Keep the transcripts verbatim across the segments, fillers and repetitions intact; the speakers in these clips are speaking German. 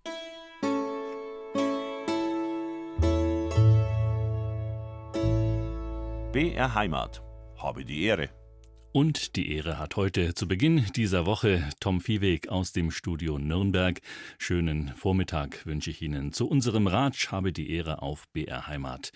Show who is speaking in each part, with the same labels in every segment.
Speaker 1: B R Heimat. Habe die Ehre.
Speaker 2: Und die Ehre hat heute zu Beginn dieser Woche Tom Viehweg aus dem Studio Nürnberg. Schönen Vormittag wünsche ich Ihnen zu unserem Ratsch Habe die Ehre auf B R Heimat.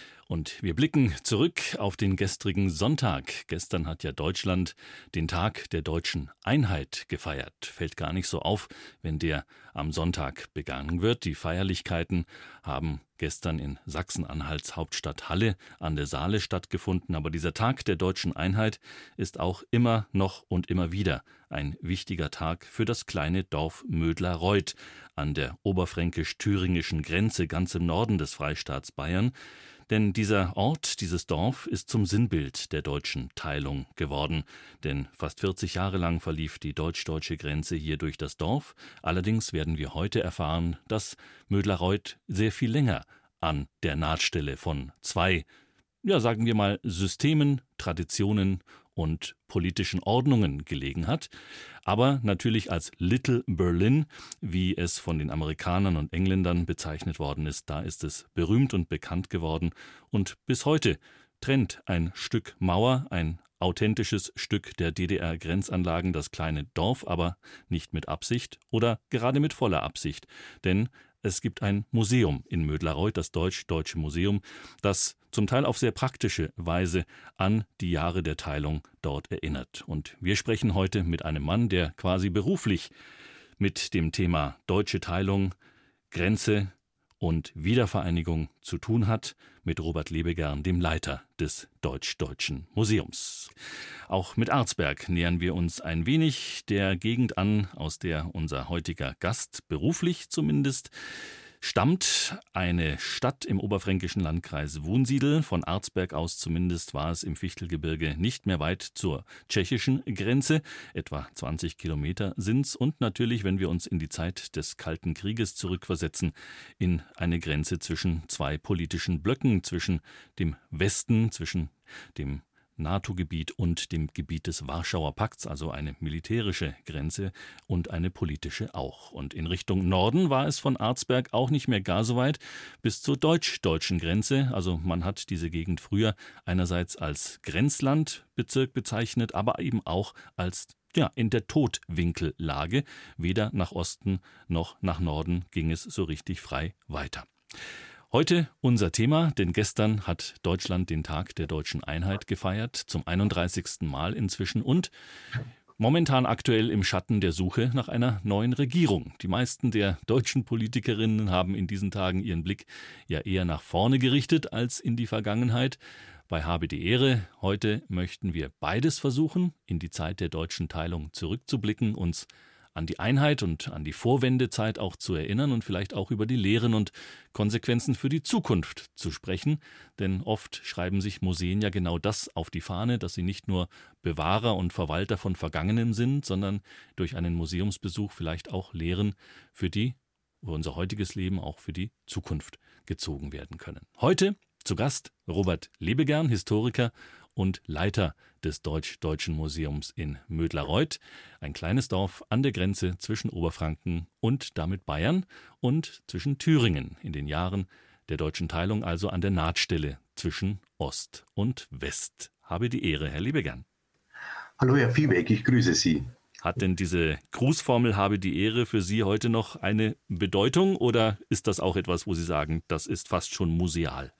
Speaker 2: Und wir blicken zurück auf den gestrigen Sonntag. Gestern hat ja Deutschland den Tag der deutschen Einheit gefeiert. Fällt gar nicht so auf, wenn der am Sonntag begangen wird. Die Feierlichkeiten haben gestern in Sachsen-Anhalts Hauptstadt Halle an der Saale stattgefunden. Aber dieser Tag der deutschen Einheit ist auch immer noch und immer wieder ein wichtiger Tag für das kleine Dorf Mödlareuth an der oberfränkisch-thüringischen Grenze ganz im Norden des Freistaats Bayern. Denn dieser Ort, dieses Dorf ist zum Sinnbild der deutschen Teilung geworden. Denn fast vierzig Jahre lang verlief die deutsch-deutsche Grenze hier durch das Dorf. Allerdings werden wir heute erfahren, dass Mödlareuth sehr viel länger an der Nahtstelle von zwei, ja sagen wir mal, Systemen, Traditionen und politischen Ordnungen gelegen hat, aber natürlich als Little Berlin, wie es von den Amerikanern und Engländern bezeichnet worden ist, da ist es berühmt und bekannt geworden und bis heute trennt ein Stück Mauer, ein authentisches Stück der D D R-Grenzanlagen, das kleine Dorf, aber nicht mit Absicht oder gerade mit voller Absicht, denn es gibt ein Museum in Mödlareuth, das Deutsch-Deutsche Museum, das zum Teil auf sehr praktische Weise an die Jahre der Teilung dort erinnert. Und wir sprechen heute mit einem Mann, der quasi beruflich mit dem Thema deutsche Teilung, Grenze und Wiedervereinigung zu tun hat, mit Robert Lebegern, dem Leiter des Deutsch-Deutschen Museums. Auch mit Arzberg nähern wir uns ein wenig der Gegend an, aus der unser heutiger Gast beruflich zumindest stammt, eine Stadt im oberfränkischen Landkreis Wunsiedel. Von Arzberg aus zumindest war es im Fichtelgebirge nicht mehr weit zur tschechischen Grenze. Etwa zwanzig Kilometer sind's. Und natürlich, wenn wir uns in die Zeit des Kalten Krieges zurückversetzen, in eine Grenze zwischen zwei politischen Blöcken, zwischen dem Westen, zwischen dem NATO-Gebiet und dem Gebiet des Warschauer Pakts, also eine militärische Grenze und eine politische auch. Und in Richtung Norden war es von Arzberg auch nicht mehr gar so weit bis zur deutsch-deutschen Grenze. Also man hat diese Gegend früher einerseits als Grenzlandbezirk bezeichnet, aber eben auch als ja, in der Totwinkellage. Weder nach Osten noch nach Norden ging es so richtig frei weiter. Heute unser Thema, denn gestern hat Deutschland den Tag der deutschen Einheit gefeiert, zum einunddreißigsten Mal inzwischen und momentan aktuell im Schatten der Suche nach einer neuen Regierung. Die meisten der deutschen Politikerinnen haben in diesen Tagen ihren Blick ja eher nach vorne gerichtet als in die Vergangenheit. Bei Habe die Ehre, heute möchten wir beides versuchen, in die Zeit der deutschen Teilung zurückzublicken, uns an die Einheit und an die Vorwendezeit auch zu erinnern und vielleicht auch über die Lehren und Konsequenzen für die Zukunft zu sprechen. Denn oft schreiben sich Museen ja genau das auf die Fahne, dass sie nicht nur Bewahrer und Verwalter von Vergangenem sind, sondern durch einen Museumsbesuch vielleicht auch Lehren für die, für unser heutiges Leben, auch für die Zukunft gezogen werden können. Heute zu Gast Robert Lebegern, Historiker und Leiter des Deutsch-Deutschen Museums in Mödlareuth, ein kleines Dorf an der Grenze zwischen Oberfranken und damit Bayern und zwischen Thüringen in den Jahren der deutschen Teilung, also an der Nahtstelle zwischen Ost und West. Habe die Ehre, Herr Lebegern.
Speaker 3: Hallo Herr Viehweg, ich grüße Sie.
Speaker 2: Hat denn diese Grußformel Habe die Ehre für Sie heute noch eine Bedeutung oder ist das auch etwas, wo Sie sagen, das ist fast schon museal?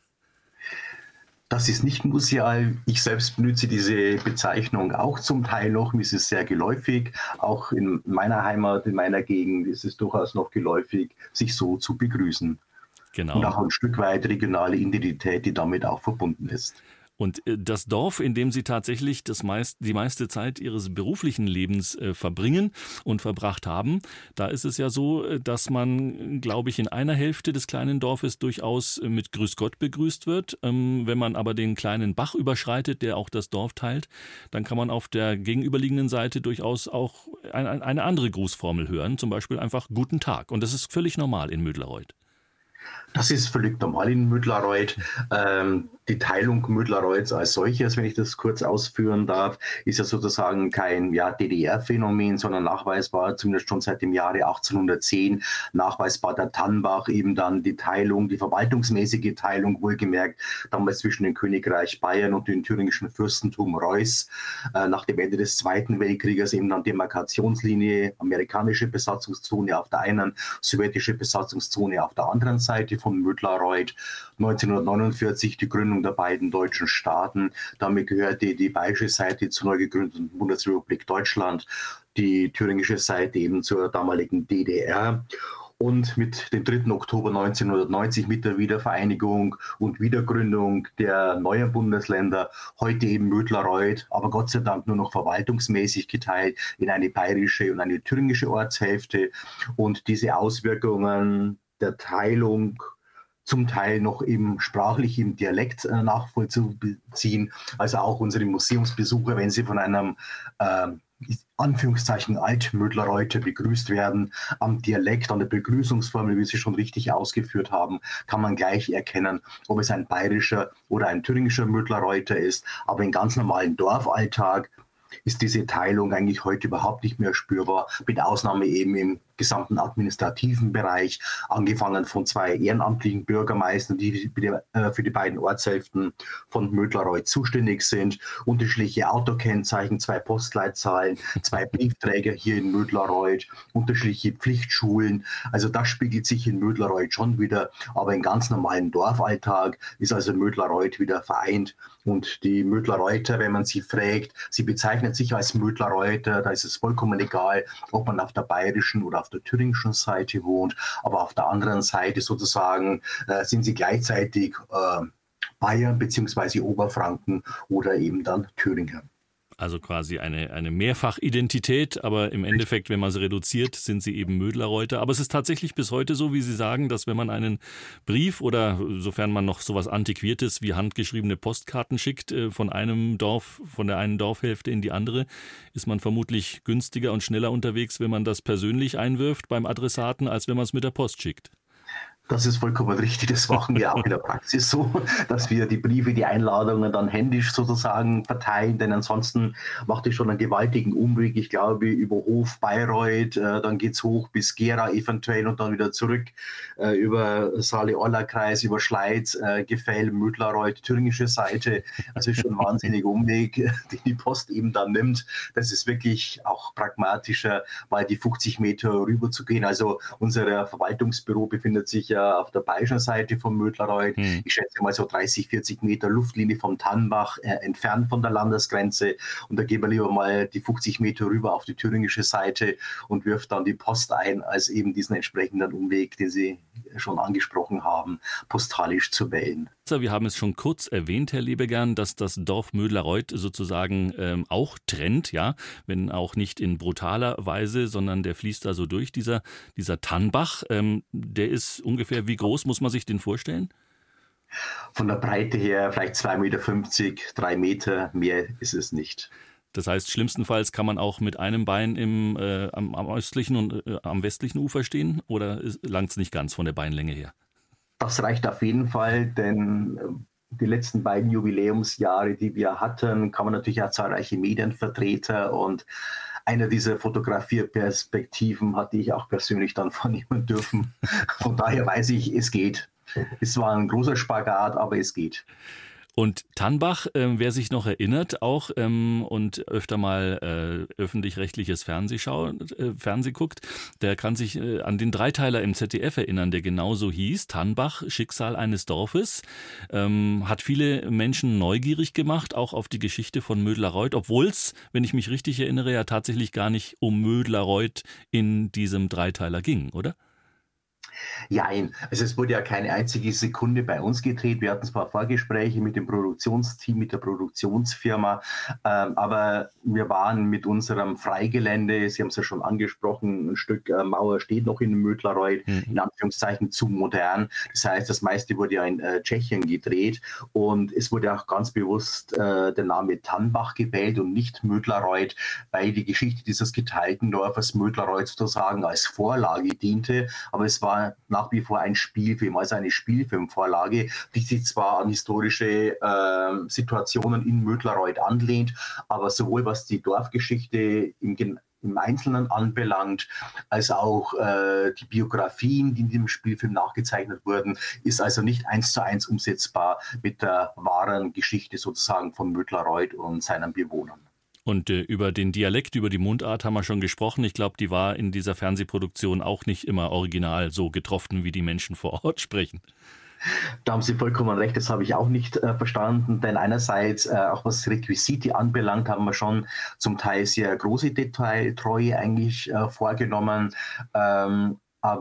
Speaker 3: Das ist nicht museal. Ich selbst benutze diese Bezeichnung auch zum Teil noch. Mir ist es sehr geläufig. Auch in meiner Heimat, in meiner Gegend ist es durchaus noch geläufig, sich so zu begrüßen.
Speaker 2: Genau.
Speaker 3: Und auch ein Stück weit regionale Identität, die damit auch verbunden ist.
Speaker 2: Und das Dorf, in dem Sie tatsächlich das meist, die meiste Zeit Ihres beruflichen Lebens äh, verbringen und verbracht haben, da ist es ja so, dass man, glaube ich, in einer Hälfte des kleinen Dorfes durchaus mit Grüß Gott begrüßt wird. Ähm, wenn man aber den kleinen Bach überschreitet, der auch das Dorf teilt, dann kann man auf der gegenüberliegenden Seite durchaus auch ein, eine andere Grußformel hören, zum Beispiel einfach Guten Tag. Und das ist völlig normal in Mödlareuth.
Speaker 3: Das ist völlig normal in Mödlareuth. Ähm, die Teilung Mödlareuths als solches, wenn ich das kurz ausführen darf, ist ja sozusagen kein ja, D D R-Phänomen, sondern nachweisbar, zumindest schon seit dem Jahre achtzehnhundertzehn, nachweisbar der Tannbach, eben dann die Teilung, die verwaltungsmäßige Teilung, wohlgemerkt, damals zwischen dem Königreich Bayern und dem thüringischen Fürstentum Reuß, äh, nach dem Ende des Zweiten Weltkrieges eben dann Demarkationslinie, amerikanische Besatzungszone auf der einen, sowjetische Besatzungszone auf der anderen Seite von Mödlareuth, neunzehnhundertneunundvierzig die Gründung der beiden deutschen Staaten. Damit gehörte die bayerische Seite zur neu gegründeten Bundesrepublik Deutschland, die thüringische Seite eben zur damaligen D D R. Und mit dem dritten Oktober neunzehnhundertneunzig, mit der Wiedervereinigung und Wiedergründung der neuen Bundesländer, heute eben Mödlareuth, aber Gott sei Dank nur noch verwaltungsmäßig geteilt in eine bayerische und eine thüringische Ortshälfte. Und diese Auswirkungen der Teilung zum Teil noch im sprachlich im Dialekt äh, nachvollziehen. Also auch unsere Museumsbesucher, wenn sie von einem äh, Anführungszeichen Altmödlareuter begrüßt werden, am Dialekt, an der Begrüßungsformel, wie Sie schon richtig ausgeführt haben, kann man gleich erkennen, ob es ein bayerischer oder ein thüringischer Mödlareuter ist. Aber im ganz normalen Dorfalltag ist diese Teilung eigentlich heute überhaupt nicht mehr spürbar, mit Ausnahme eben im gesamten administrativen Bereich, angefangen von zwei ehrenamtlichen Bürgermeistern, die für die beiden Ortshälften von Mödlareuth zuständig sind, unterschiedliche Autokennzeichen, zwei Postleitzahlen, zwei Briefträger hier in Mödlareuth, unterschiedliche Pflichtschulen. Also das spiegelt sich in Mödlareuth schon wieder, aber im ganz normalen Dorfalltag ist also Mödlareuth wieder vereint. Und die Mödlareuter, wenn man sie fragt, sie bezeichnen sich als Mödlareuter, da ist es vollkommen egal, ob man auf der bayerischen oder auf der thüringischen Seite wohnt, aber auf der anderen Seite sozusagen äh, sind sie gleichzeitig äh, Bayern bzw. Oberfranken oder eben dann Thüringer.
Speaker 2: Also quasi eine, eine Mehrfachidentität, aber im Endeffekt, wenn man es reduziert, sind sie eben Mödlareuter. Aber es ist tatsächlich bis heute so, wie Sie sagen, dass wenn man einen Brief oder sofern man noch sowas Antiquiertes wie handgeschriebene Postkarten schickt, von einem Dorf, von der einen Dorfhälfte in die andere, ist man vermutlich günstiger und schneller unterwegs, wenn man das persönlich einwirft beim Adressaten, als wenn man es mit der Post schickt.
Speaker 3: Das ist vollkommen richtig. Das machen wir auch in der Praxis so, dass wir die Briefe, die Einladungen dann händisch sozusagen verteilen, denn ansonsten macht es schon einen gewaltigen Umweg. Ich glaube, über Hof, Bayreuth, äh, dann geht es hoch bis Gera eventuell und dann wieder zurück äh, über Saale-Orla-Kreis, über Schleiz, äh, Gefäll, Mödlareuth, thüringische Seite. Also ist schon ein wahnsinniger Umweg, den die Post eben dann nimmt. Das ist wirklich auch pragmatischer, mal die fünfzig Meter rüber zu gehen. Also unser Verwaltungsbüro befindet sich ja auf der bayerischen Seite von Mödlareuth. Hm. Ich schätze mal so dreißig, vierzig Meter Luftlinie vom Tannbach äh, entfernt von der Landesgrenze. Und da gehen wir lieber mal die fünfzig Meter rüber auf die thüringische Seite und wirft dann die Post ein, als eben diesen entsprechenden Umweg, den Sie schon angesprochen haben, postalisch zu wählen.
Speaker 2: Wir haben es schon kurz erwähnt, Herr Lebegern, dass das Dorf Mödlareuth sozusagen ähm, auch trennt, ja, wenn auch nicht in brutaler Weise, sondern der fließt da so durch, dieser, dieser Tannbach. Ähm, der ist ungefähr, wie groß muss man sich den vorstellen?
Speaker 3: Von der Breite her vielleicht zwei Meter fünfzig, drei Meter, mehr ist es nicht.
Speaker 2: Das heißt, schlimmstenfalls kann man auch mit einem Bein im, äh, am, am östlichen und äh, am westlichen Ufer stehen, oder langt es nicht ganz von der Beinlänge her?
Speaker 3: Das reicht auf jeden Fall, denn die letzten beiden Jubiläumsjahre, die wir hatten, kamen natürlich auch zahlreiche Medienvertreter und einer dieser Fotografierperspektiven hatte ich auch persönlich dann vornehmen dürfen. Von daher weiß ich, es geht. Es war ein großer Spagat, aber es geht.
Speaker 2: Und Tannbach, äh, wer sich noch erinnert auch ähm, und öfter mal äh, öffentlich-rechtliches Fernseh schaut, äh, Fernseh guckt, der kann sich äh, an den Dreiteiler im Z D F erinnern, der genauso hieß, Tannbach, Schicksal eines Dorfes. Ähm, hat viele Menschen neugierig gemacht, auch auf die Geschichte von Mödlareuth, obwohl es, wenn ich mich richtig erinnere, ja tatsächlich gar nicht um Mödlareuth in diesem Dreiteiler ging, oder?
Speaker 3: Jein, also es wurde ja keine einzige Sekunde bei uns gedreht. Wir hatten zwar Vorgespräche mit dem Produktionsteam, mit der Produktionsfirma, ähm, aber wir waren mit unserem Freigelände, Sie haben es ja schon angesprochen, ein Stück äh, Mauer steht noch in Mödlareuth, mhm. in Anführungszeichen zu modern. Das heißt, das meiste wurde ja in äh, Tschechien gedreht und es wurde auch ganz bewusst äh, der Name Tannbach gewählt und nicht Mödlareuth, weil die Geschichte dieses geteilten Dorfes Mödlareuth sozusagen als Vorlage diente, aber es war ja nach wie vor ein Spielfilm, also eine Spielfilmvorlage, die sich zwar an historische äh, Situationen in Mödlareuth anlehnt, aber sowohl was die Dorfgeschichte im, im Einzelnen anbelangt, als auch äh, die Biografien, die in dem Spielfilm nachgezeichnet wurden, ist also nicht eins zu eins umsetzbar mit der wahren Geschichte sozusagen von Mödlareuth und seinen Bewohnern.
Speaker 2: Und äh, über den Dialekt, über die Mundart haben wir schon gesprochen. Ich glaube, die war in dieser Fernsehproduktion auch nicht immer original so getroffen, wie die Menschen vor Ort sprechen.
Speaker 3: Da haben Sie vollkommen recht, das habe ich auch nicht äh, verstanden, denn einerseits, äh, auch was Requisite anbelangt, haben wir schon zum Teil sehr große Detailtreue eigentlich äh, vorgenommen, ähm,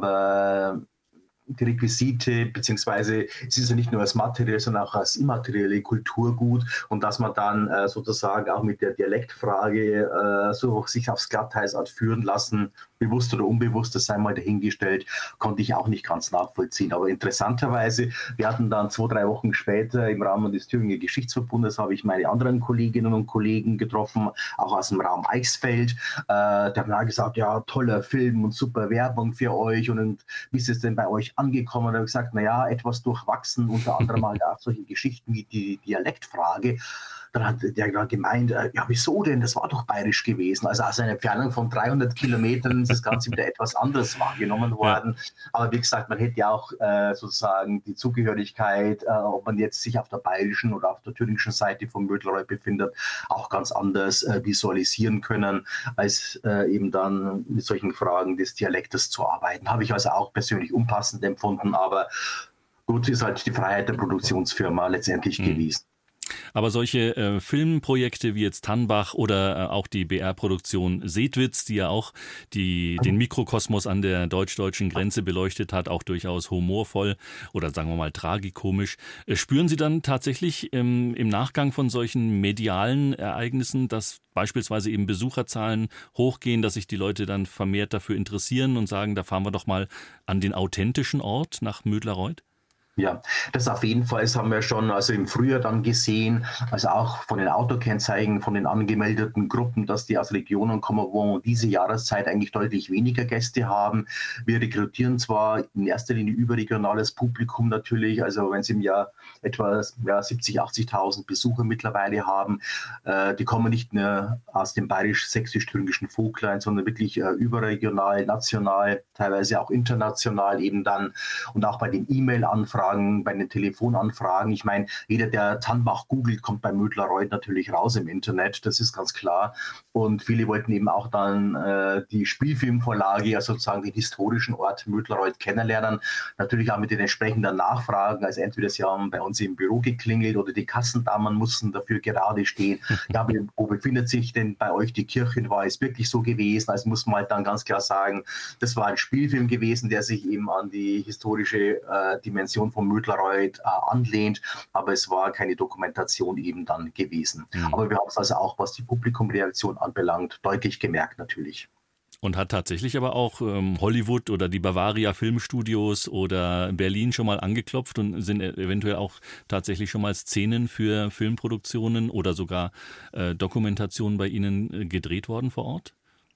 Speaker 3: aber die Requisite, beziehungsweise es ist ja nicht nur als materielle, sondern auch als immaterielle Kulturgut und dass man dann äh, sozusagen auch mit der Dialektfrage äh, so sich aufs Glatteis hat führen lassen, bewusst oder unbewusst, das sei mal dahingestellt, konnte ich auch nicht ganz nachvollziehen. Aber interessanterweise, wir hatten dann zwei, drei Wochen später im Rahmen des Thüringer Geschichtsverbundes, habe ich meine anderen Kolleginnen und Kollegen getroffen, auch aus dem Raum Eichsfeld. Äh, die haben dann gesagt, ja, toller Film und super Werbung für euch und, und wie ist es denn bei euch angekommen? Und ich habe gesagt, naja, etwas durchwachsen, unter anderem mal auch solche Geschichten wie die Dialektfrage. Dann hat der dann gemeint, ja, wieso denn? Das war doch bayerisch gewesen. Also aus einer Entfernung von dreihundert Kilometern ist das Ganze wieder etwas anderes wahrgenommen worden. Ja. Aber wie gesagt, man hätte ja auch äh, sozusagen die Zugehörigkeit, äh, ob man jetzt sich auf der bayerischen oder auf der thüringischen Seite von Mödlareuth befindet, auch ganz anders äh, visualisieren können, als äh, eben dann mit solchen Fragen des Dialektes zu arbeiten. Habe ich also auch persönlich unpassend empfunden, aber gut, ist halt die Freiheit der Produktionsfirma letztendlich mhm. gewesen.
Speaker 2: Aber solche äh, Filmprojekte wie jetzt Tannbach oder äh, auch die B R-Produktion Sedwitz, die ja auch die, den Mikrokosmos an der deutsch-deutschen Grenze beleuchtet hat, auch durchaus humorvoll oder sagen wir mal tragikomisch. Äh, spüren Sie dann tatsächlich ähm, im Nachgang von solchen medialen Ereignissen, dass beispielsweise eben Besucherzahlen hochgehen, dass sich die Leute dann vermehrt dafür interessieren und sagen, da fahren wir doch mal an den authentischen Ort nach Mödlareuth?
Speaker 3: Ja, das auf jeden Fall, das haben wir schon also im Frühjahr dann gesehen, also auch von den Autokennzeichen, von den angemeldeten Gruppen, dass die aus Regionen kommen, wo diese Jahreszeit eigentlich deutlich weniger Gäste haben. Wir rekrutieren zwar in erster Linie überregionales Publikum natürlich, also wenn sie im Jahr etwa ja, siebzig, achtzigtausend Besucher mittlerweile haben, äh, die kommen nicht nur aus dem bayerisch-sächsisch-thüringischen Vogtlein, sondern wirklich äh, überregional, national, teilweise auch international eben dann und auch bei den E-Mail-Anfragen, bei den Telefonanfragen. Ich meine, jeder, der Tannbach googelt, kommt bei Mödlareuth natürlich raus im Internet, das ist ganz klar. Und viele wollten eben auch dann äh, die Spielfilmvorlage, also sozusagen den historischen Ort Mödlareuth kennenlernen. Natürlich auch mit den entsprechenden Nachfragen, also entweder sie haben bei uns im Büro geklingelt oder die Kassendamen mussten dafür gerade stehen. Ja, wo befindet sich denn bei euch die Kirche? War es wirklich so gewesen? Also muss man halt dann ganz klar sagen, das war ein Spielfilm gewesen, der sich eben an die historische äh, Dimension von Mödlareuth äh, anlehnt, aber es war keine Dokumentation eben dann gewesen. Mhm. Aber wir haben es also auch, was die Publikumreaktion anbelangt, deutlich gemerkt natürlich.
Speaker 2: Und hat tatsächlich aber auch ähm, Hollywood oder die Bavaria Filmstudios oder Berlin schon mal angeklopft und sind eventuell auch tatsächlich schon mal Szenen für Filmproduktionen oder sogar äh, Dokumentationen bei Ihnen äh, gedreht worden vor Ort?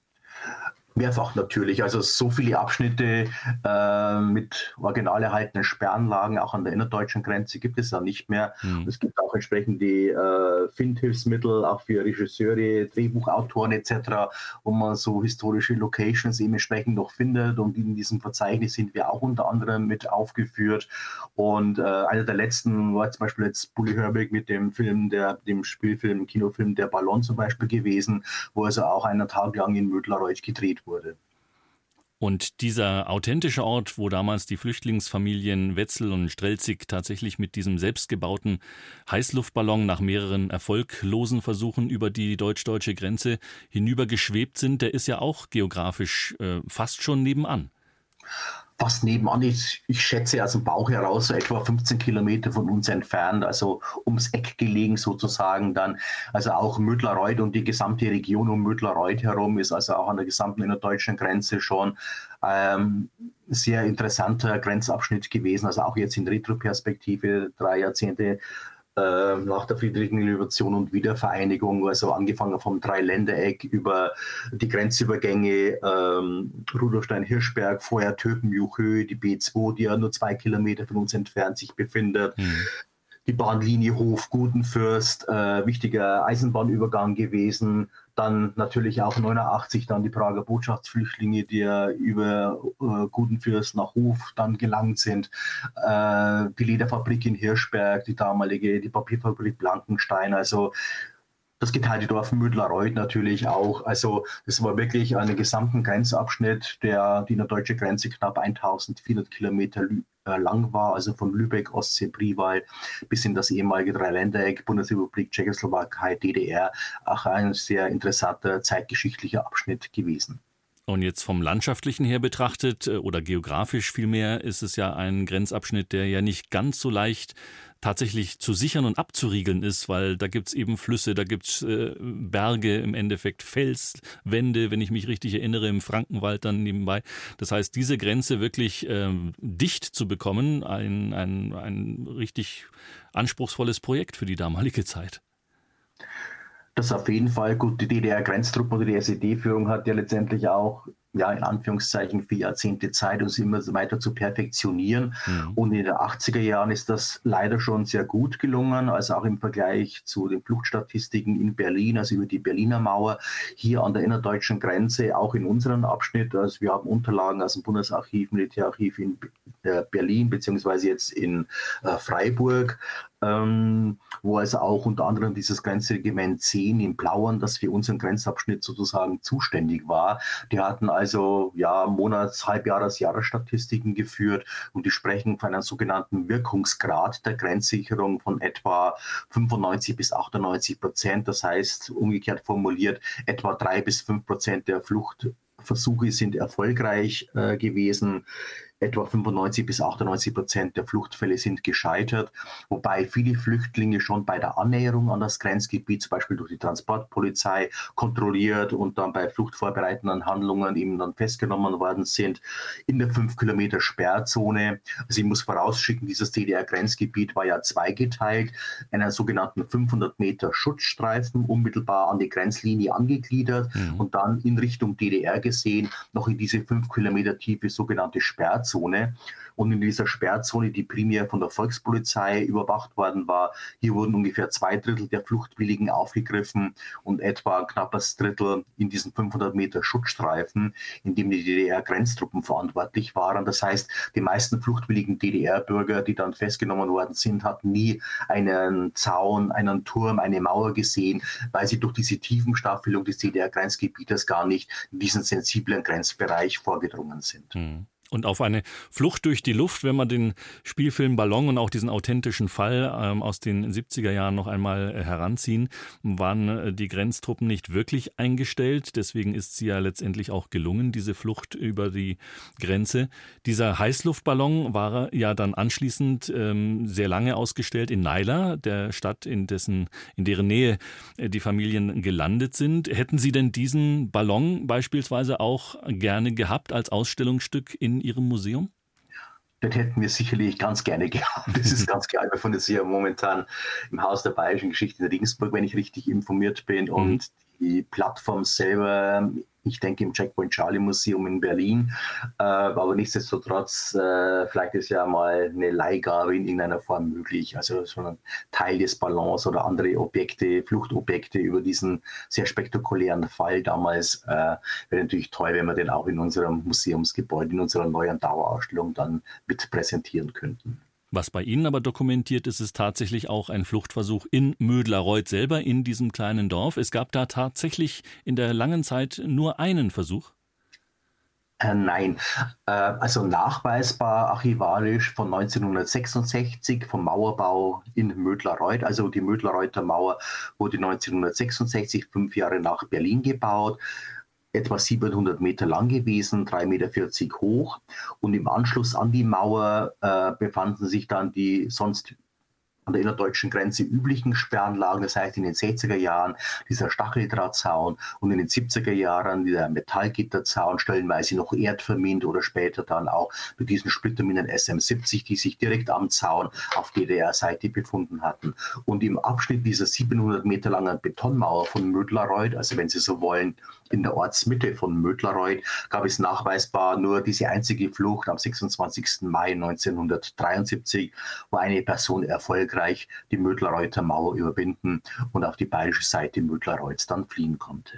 Speaker 3: Mehrfach natürlich, also so viele Abschnitte äh, mit original erhaltenen Sperranlagen, auch an der innerdeutschen Grenze gibt es ja nicht mehr. Mhm. Es gibt auch entsprechend die äh, Findhilfsmittel, auch für Regisseure, Drehbuchautoren et cetera, wo man so historische Locations eben entsprechend noch findet und in diesem Verzeichnis sind wir auch unter anderem mit aufgeführt. Und äh, einer der letzten war zum Beispiel jetzt Bully Herbig mit dem Film, der, dem Spielfilm, Kinofilm Der Ballon zum Beispiel gewesen, wo also auch einen Tag lang in Mödlareuth gedreht wurde.
Speaker 2: Und dieser authentische Ort, wo damals die Flüchtlingsfamilien Wetzel und Strelzig tatsächlich mit diesem selbstgebauten Heißluftballon nach mehreren erfolglosen Versuchen über die deutsch-deutsche Grenze hinübergeschwebt sind, der ist ja auch geografisch äh, fast schon nebenan.
Speaker 3: Fast nebenan, ich, ich schätze aus dem Bauch heraus, so etwa fünfzehn Kilometer von uns entfernt, also ums Eck gelegen sozusagen dann. Also auch Mödlareuth und die gesamte Region um Mödlareuth herum ist also auch an der gesamten innerdeutschen Grenze schon ähm, sehr interessanter Grenzabschnitt gewesen. Also auch jetzt in Retroperspektive, drei Jahrzehnte äh, nach der Friedlichen Revolution und Wiedervereinigung, also angefangen vom Dreiländereck über die Grenzübergänge ähm, Rudolstein-Hirschberg, vorher Töpen-Juchö, die B zwei, die ja nur zwei Kilometer von uns entfernt sich befindet. Mhm. Die Bahnlinie Hof-Gutenfürst, äh, wichtiger Eisenbahnübergang gewesen. Dann natürlich auch neunundachtzig dann die Prager Botschaftsflüchtlinge, die ja über äh, Gutenfürst nach Hof dann gelangt sind. Äh, die Lederfabrik in Hirschberg, die damalige, die Papierfabrik Blankenstein, also das geteilte Dorf Mödlareuth natürlich auch. Also das war wirklich einen gesamten Grenzabschnitt, der die deutsche Grenze knapp eintausendvierhundert Kilometer lang war, also von Lübeck, Ostsee, Priwald bis in das ehemalige Dreiländereck, Bundesrepublik Tschechoslowakei, D D R, auch ein sehr interessanter zeitgeschichtlicher Abschnitt gewesen.
Speaker 2: Und jetzt vom Landschaftlichen her betrachtet oder geografisch vielmehr ist es ja ein Grenzabschnitt, der ja nicht ganz so leicht tatsächlich zu sichern und abzuriegeln ist, weil da gibt es eben Flüsse, da gibt es äh, Berge, im Endeffekt Felswände, wenn ich mich richtig erinnere, im Frankenwald dann nebenbei. Das heißt, diese Grenze wirklich äh, dicht zu bekommen, ein, ein, ein richtig anspruchsvolles Projekt für die damalige Zeit.
Speaker 3: Das auf jeden Fall. Gut, die D D R-Grenztruppe oder die S E D-Führung hat ja letztendlich auch, ja, in Anführungszeichen vier Jahrzehnte Zeit, um es immer weiter zu perfektionieren. Mhm. Und in den achtziger Jahren ist das leider schon sehr gut gelungen, also auch im Vergleich zu den Fluchtstatistiken in Berlin, also über die Berliner Mauer, hier an der innerdeutschen Grenze, auch in unserem Abschnitt. Also wir haben Unterlagen aus dem Bundesarchiv, Militärarchiv in Berlin, beziehungsweise jetzt in äh, Freiburg, ähm, wo also auch unter anderem dieses Grenzregiment zehn in Plauen, das für unseren Grenzabschnitt sozusagen zuständig war. Die hatten also ja Monats-, Halbjahres-, Jahresstatistiken geführt und die sprechen von einem sogenannten Wirkungsgrad der Grenzsicherung von etwa fünfundneunzig bis achtundneunzig Prozent. Das heißt, umgekehrt formuliert, etwa drei bis fünf Prozent der Fluchtversuche sind erfolgreich äh, gewesen. Etwa fünfundneunzig bis achtundneunzig Prozent der Fluchtfälle sind gescheitert, wobei viele Flüchtlinge schon bei der Annäherung an das Grenzgebiet, zum Beispiel durch die Transportpolizei, kontrolliert und dann bei fluchtvorbereitenden Handlungen eben dann festgenommen worden sind in der fünf Kilometer Sperrzone. Also ich muss vorausschicken, dieses D D R-Grenzgebiet war ja zweigeteilt, einen sogenannten fünfhundert Meter Schutzstreifen unmittelbar an die Grenzlinie angegliedert mhm. und dann in Richtung D D R gesehen noch in diese fünf Kilometer tiefe sogenannte Sperrzone. Zone. Und in dieser Sperrzone, die primär von der Volkspolizei überwacht worden war, hier wurden ungefähr zwei Drittel der Fluchtwilligen aufgegriffen und etwa ein knappes Drittel in diesen fünfhundert Meter Schutzstreifen, in dem die D D R-Grenztruppen verantwortlich waren. Das heißt, die meisten fluchtwilligen D D R-Bürger, die dann festgenommen worden sind, hatten nie einen Zaun, einen Turm, eine Mauer gesehen, weil sie durch diese Tiefenstaffelung des D D R-Grenzgebietes gar nicht in diesen sensiblen Grenzbereich vorgedrungen sind.
Speaker 2: Hm. Und auf eine Flucht durch die Luft, wenn man den Spielfilm Ballon und auch diesen authentischen Fall ähm, aus den siebziger Jahren noch einmal äh, heranziehen, waren äh, die Grenztruppen nicht wirklich eingestellt. Deswegen ist sie ja letztendlich auch gelungen, diese Flucht über die Grenze. Dieser Heißluftballon war ja dann anschließend ähm, sehr lange ausgestellt in Naila, der Stadt, in dessen, in deren Nähe äh, die Familien gelandet sind. Hätten Sie denn diesen Ballon beispielsweise auch gerne gehabt als Ausstellungsstück in Ihrem Museum?
Speaker 3: Das hätten wir sicherlich ganz gerne gehabt. Das ist ganz klar. Wir befinden uns ja momentan im Haus der Bayerischen Geschichte in Regensburg, wenn ich richtig informiert bin. Und mhm. die Plattform selber, ich denke im Checkpoint Charlie Museum in Berlin. Äh, aber nichtsdestotrotz, äh, vielleicht ist ja mal eine Leihgabe in irgendeiner Form möglich. Also so ein Teil des Ballons oder andere Objekte, Fluchtobjekte über diesen sehr spektakulären Fall damals. Äh, wäre natürlich toll, wenn wir den auch in unserem Museumsgebäude, in unserer neuen Dauerausstellung dann mit präsentieren könnten.
Speaker 2: Was bei Ihnen aber dokumentiert ist, ist tatsächlich auch ein Fluchtversuch in Mödlareuth selber, in diesem kleinen Dorf. Es gab da tatsächlich in der langen Zeit nur einen Versuch?
Speaker 3: Äh, nein, äh, also nachweisbar archivarisch von neunzehnhundertsechsundsechzig vom Mauerbau in Mödlareuth. Also die Mödlareuther Mauer wurde neunzehnhundertsechsundsechzig, fünf Jahre nach Berlin gebaut. Etwa siebenhundert Meter lang gewesen, drei Meter vierzig hoch. Und im Anschluss an die Mauer äh, befanden sich dann die sonst an der innerdeutschen Grenze üblichen Sperranlagen, das heißt in den sechziger Jahren dieser Stacheldrahtzaun und in den siebziger Jahren dieser Metallgitterzaun, stellenweise noch erdvermint oder später dann auch mit diesen Splitterminen S M siebzig, die sich direkt am Zaun auf D D R-Seite befunden hatten. Und im Abschnitt dieser siebenhundert Meter langen Betonmauer von Mödlareuth, also wenn Sie so wollen, in der Ortsmitte von Mödlareuth, gab es nachweisbar nur diese einzige Flucht am sechsundzwanzigsten Mai neunzehnhundertdreiundsiebzig, wo eine Person erfolgreich die Mödlareuter Mauer überwinden und auf die bayerische Seite Mödlareuths dann fliehen konnte.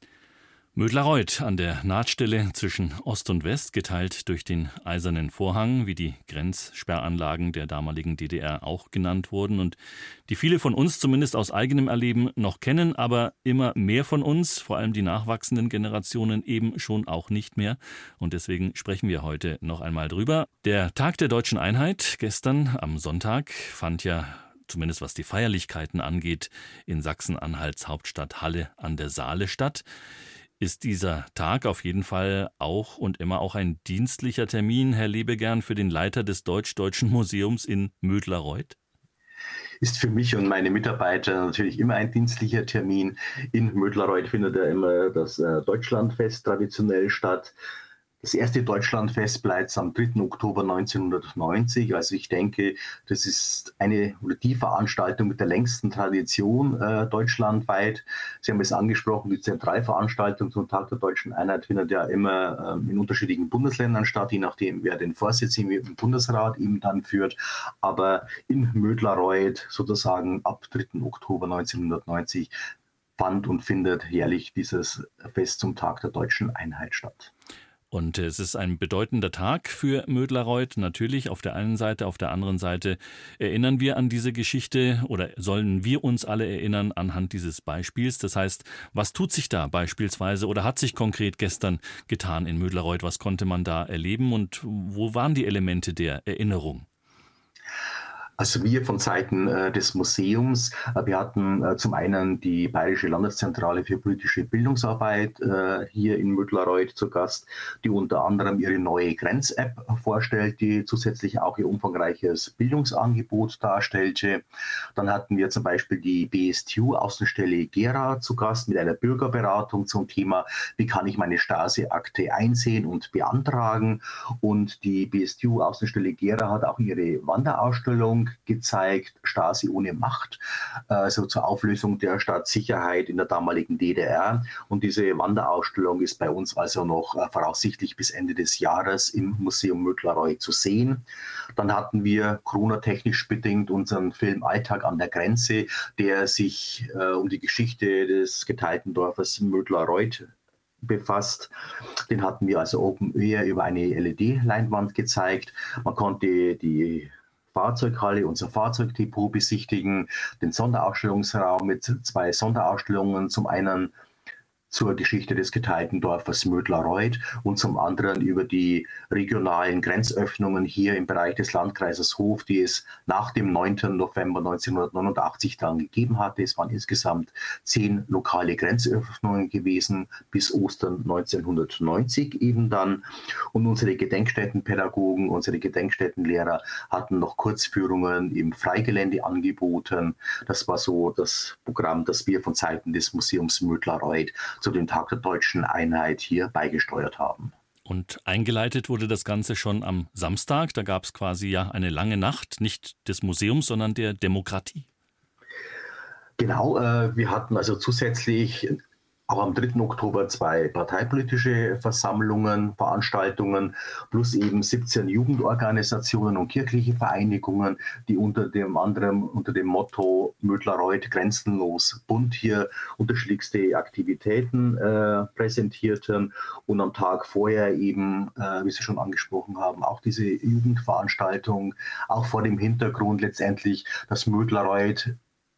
Speaker 2: Mödlareuth an der Nahtstelle zwischen Ost und West, geteilt durch den Eisernen Vorhang, wie die Grenzsperranlagen der damaligen D D R auch genannt wurden und die viele von uns zumindest aus eigenem Erleben noch kennen, aber immer mehr von uns, vor allem die nachwachsenden Generationen, eben schon auch nicht mehr. Und deswegen sprechen wir heute noch einmal drüber. Der Tag der Deutschen Einheit gestern am Sonntag fand ja, zumindest was die Feierlichkeiten angeht, in Sachsen-Anhalts Hauptstadt Halle an der Saale statt. Ist dieser Tag auf jeden Fall auch und immer auch ein dienstlicher Termin, Herr Lebegern, für den Leiter des Deutsch-Deutschen Museums in Mödlareuth?
Speaker 3: Ist für mich und meine Mitarbeiter natürlich immer ein dienstlicher Termin. In Mödlareuth findet ja immer das Deutschlandfest traditionell statt. Das erste Deutschlandfest bleibt am dritten Oktober neunzehnhundertneunzig. Also ich denke, das ist eine oder die Veranstaltung mit der längsten Tradition äh, deutschlandweit. Sie haben es angesprochen, die Zentralveranstaltung zum Tag der Deutschen Einheit findet ja immer ähm, in unterschiedlichen Bundesländern statt, je nachdem, wer den Vorsitz im Bundesrat eben dann führt. Aber in Mödlareuth sozusagen ab dritten Oktober neunzehnhundertneunzig fand und findet jährlich dieses Fest zum Tag der Deutschen Einheit statt.
Speaker 2: Und es ist ein bedeutender Tag für Mödlareuth, natürlich auf der einen Seite, auf der anderen Seite erinnern wir an diese Geschichte oder sollen wir uns alle erinnern anhand dieses Beispiels. Das heißt, was tut sich da beispielsweise oder hat sich konkret gestern getan in Mödlareuth? Was konnte man da erleben und wo waren die Elemente der Erinnerung?
Speaker 3: Also wir von Seiten äh, des Museums, äh, wir hatten äh, zum einen die Bayerische Landeszentrale für politische Bildungsarbeit äh, hier in Mödlareuth zu Gast, die unter anderem ihre neue Grenz-App vorstellt, die zusätzlich auch ihr umfangreiches Bildungsangebot darstellte. Dann hatten wir zum Beispiel die B S T U-Außenstelle Gera zu Gast mit einer Bürgerberatung zum Thema, wie kann ich meine Stasi-Akte einsehen und beantragen. Und die B S T U-Außenstelle Gera hat auch ihre Wanderausstellung gezeigt, Stasi ohne Macht, also zur Auflösung der Staatssicherheit in der damaligen D D R. Und diese Wanderausstellung ist bei uns also noch voraussichtlich bis Ende des Jahres im Museum Mödlareuth zu sehen. Dann hatten wir Corona-technisch bedingt unseren Film Alltag an der Grenze, der sich äh, um die Geschichte des geteilten Dorfes Mödlareuth befasst. Den hatten wir also Open Air über eine L E D-Leinwand gezeigt. Man konnte die Fahrzeughalle, unser Fahrzeugdepot besichtigen, den Sonderausstellungsraum mit zwei Sonderausstellungen, zum einen zur Geschichte des geteilten Dorfes Mödlareuth und zum anderen über die regionalen Grenzöffnungen hier im Bereich des Landkreises Hof, die es nach dem neunten November neunzehnhundertneunundachtzig dann gegeben hatte. Es waren insgesamt zehn lokale Grenzöffnungen gewesen bis Ostern neunzehnhundertneunzig eben dann. Und unsere Gedenkstättenpädagogen, unsere Gedenkstättenlehrer hatten noch Kurzführungen im Freigelände angeboten. Das war so das Programm, das wir von Seiten des Museums Mödlareuth zu dem Tag der Deutschen Einheit hier beigesteuert haben.
Speaker 2: Und eingeleitet wurde das Ganze schon am Samstag. Da gab es quasi ja eine lange Nacht, nicht des Museums, sondern der Demokratie.
Speaker 3: Genau, äh, wir hatten also zusätzlich auch am dritten Oktober zwei parteipolitische Versammlungen, Veranstaltungen, plus eben siebzehn Jugendorganisationen und kirchliche Vereinigungen, die unter dem anderen unter dem Motto Mödlareuth grenzenlos bunt hier unterschiedlichste Aktivitäten äh, präsentierten und am Tag vorher eben, äh, wie Sie schon angesprochen haben, auch diese Jugendveranstaltung, auch vor dem Hintergrund letztendlich, dass Mödlareuth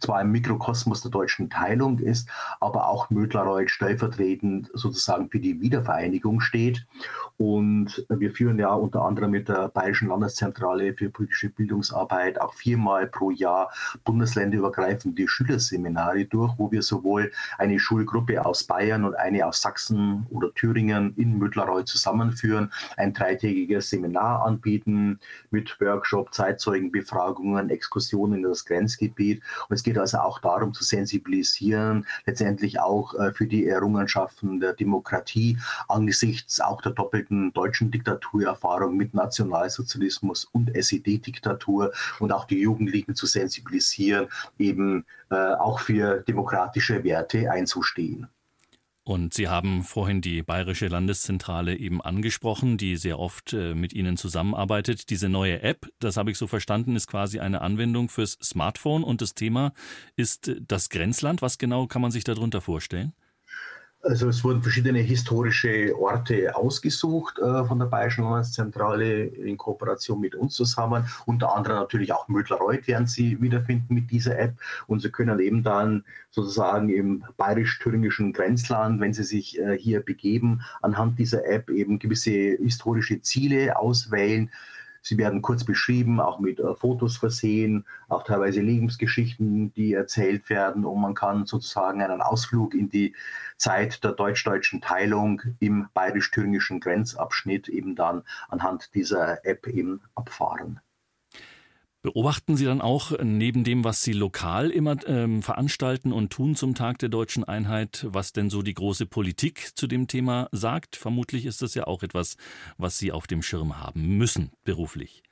Speaker 3: zwar ein Mikrokosmos der deutschen Teilung ist, aber auch Mödlareuth stellvertretend sozusagen für die Wiedervereinigung steht. Und wir führen ja unter anderem mit der Bayerischen Landeszentrale für politische Bildungsarbeit auch viermal pro Jahr bundesländerübergreifende Schülerseminare durch, wo wir sowohl eine Schulgruppe aus Bayern und eine aus Sachsen oder Thüringen in Mödlareuth zusammenführen, ein dreitägiges Seminar anbieten mit Workshop, Zeitzeugenbefragungen, Exkursionen in das Grenzgebiet. Und es geht also auch darum zu sensibilisieren, letztendlich auch für die Errungenschaften der Demokratie angesichts auch der doppelten deutschen Diktaturerfahrung mit Nationalsozialismus und S E D-Diktatur und auch die Jugendlichen zu sensibilisieren, eben äh, auch für demokratische Werte einzustehen.
Speaker 2: Und Sie haben vorhin die Bayerische Landeszentrale eben angesprochen, die sehr oft äh, mit Ihnen zusammenarbeitet. Diese neue App, das habe ich so verstanden, ist quasi eine Anwendung fürs Smartphone und das Thema ist das Grenzland. Was genau kann man sich darunter vorstellen?
Speaker 3: Also es wurden verschiedene historische Orte ausgesucht äh, von der Bayerischen Landeszentrale in Kooperation mit uns zusammen. Unter anderem natürlich auch Mödlareuth werden Sie wiederfinden mit dieser App. Und Sie können eben dann sozusagen im bayerisch-thüringischen Grenzland, wenn Sie sich äh, hier begeben, anhand dieser App eben gewisse historische Ziele auswählen. Sie werden kurz beschrieben, auch mit äh, Fotos versehen, auch teilweise Lebensgeschichten, die erzählt werden. Und man kann sozusagen einen Ausflug in die Zeit der deutsch-deutschen Teilung im bayerisch-thüringischen Grenzabschnitt eben dann anhand dieser App eben abfahren.
Speaker 2: Beobachten Sie dann auch neben dem, was Sie lokal immer ähm, veranstalten und tun zum Tag der deutschen Einheit, was denn so die große Politik zu dem Thema sagt? Vermutlich ist das ja auch etwas, was Sie auf dem Schirm haben müssen, beruflich.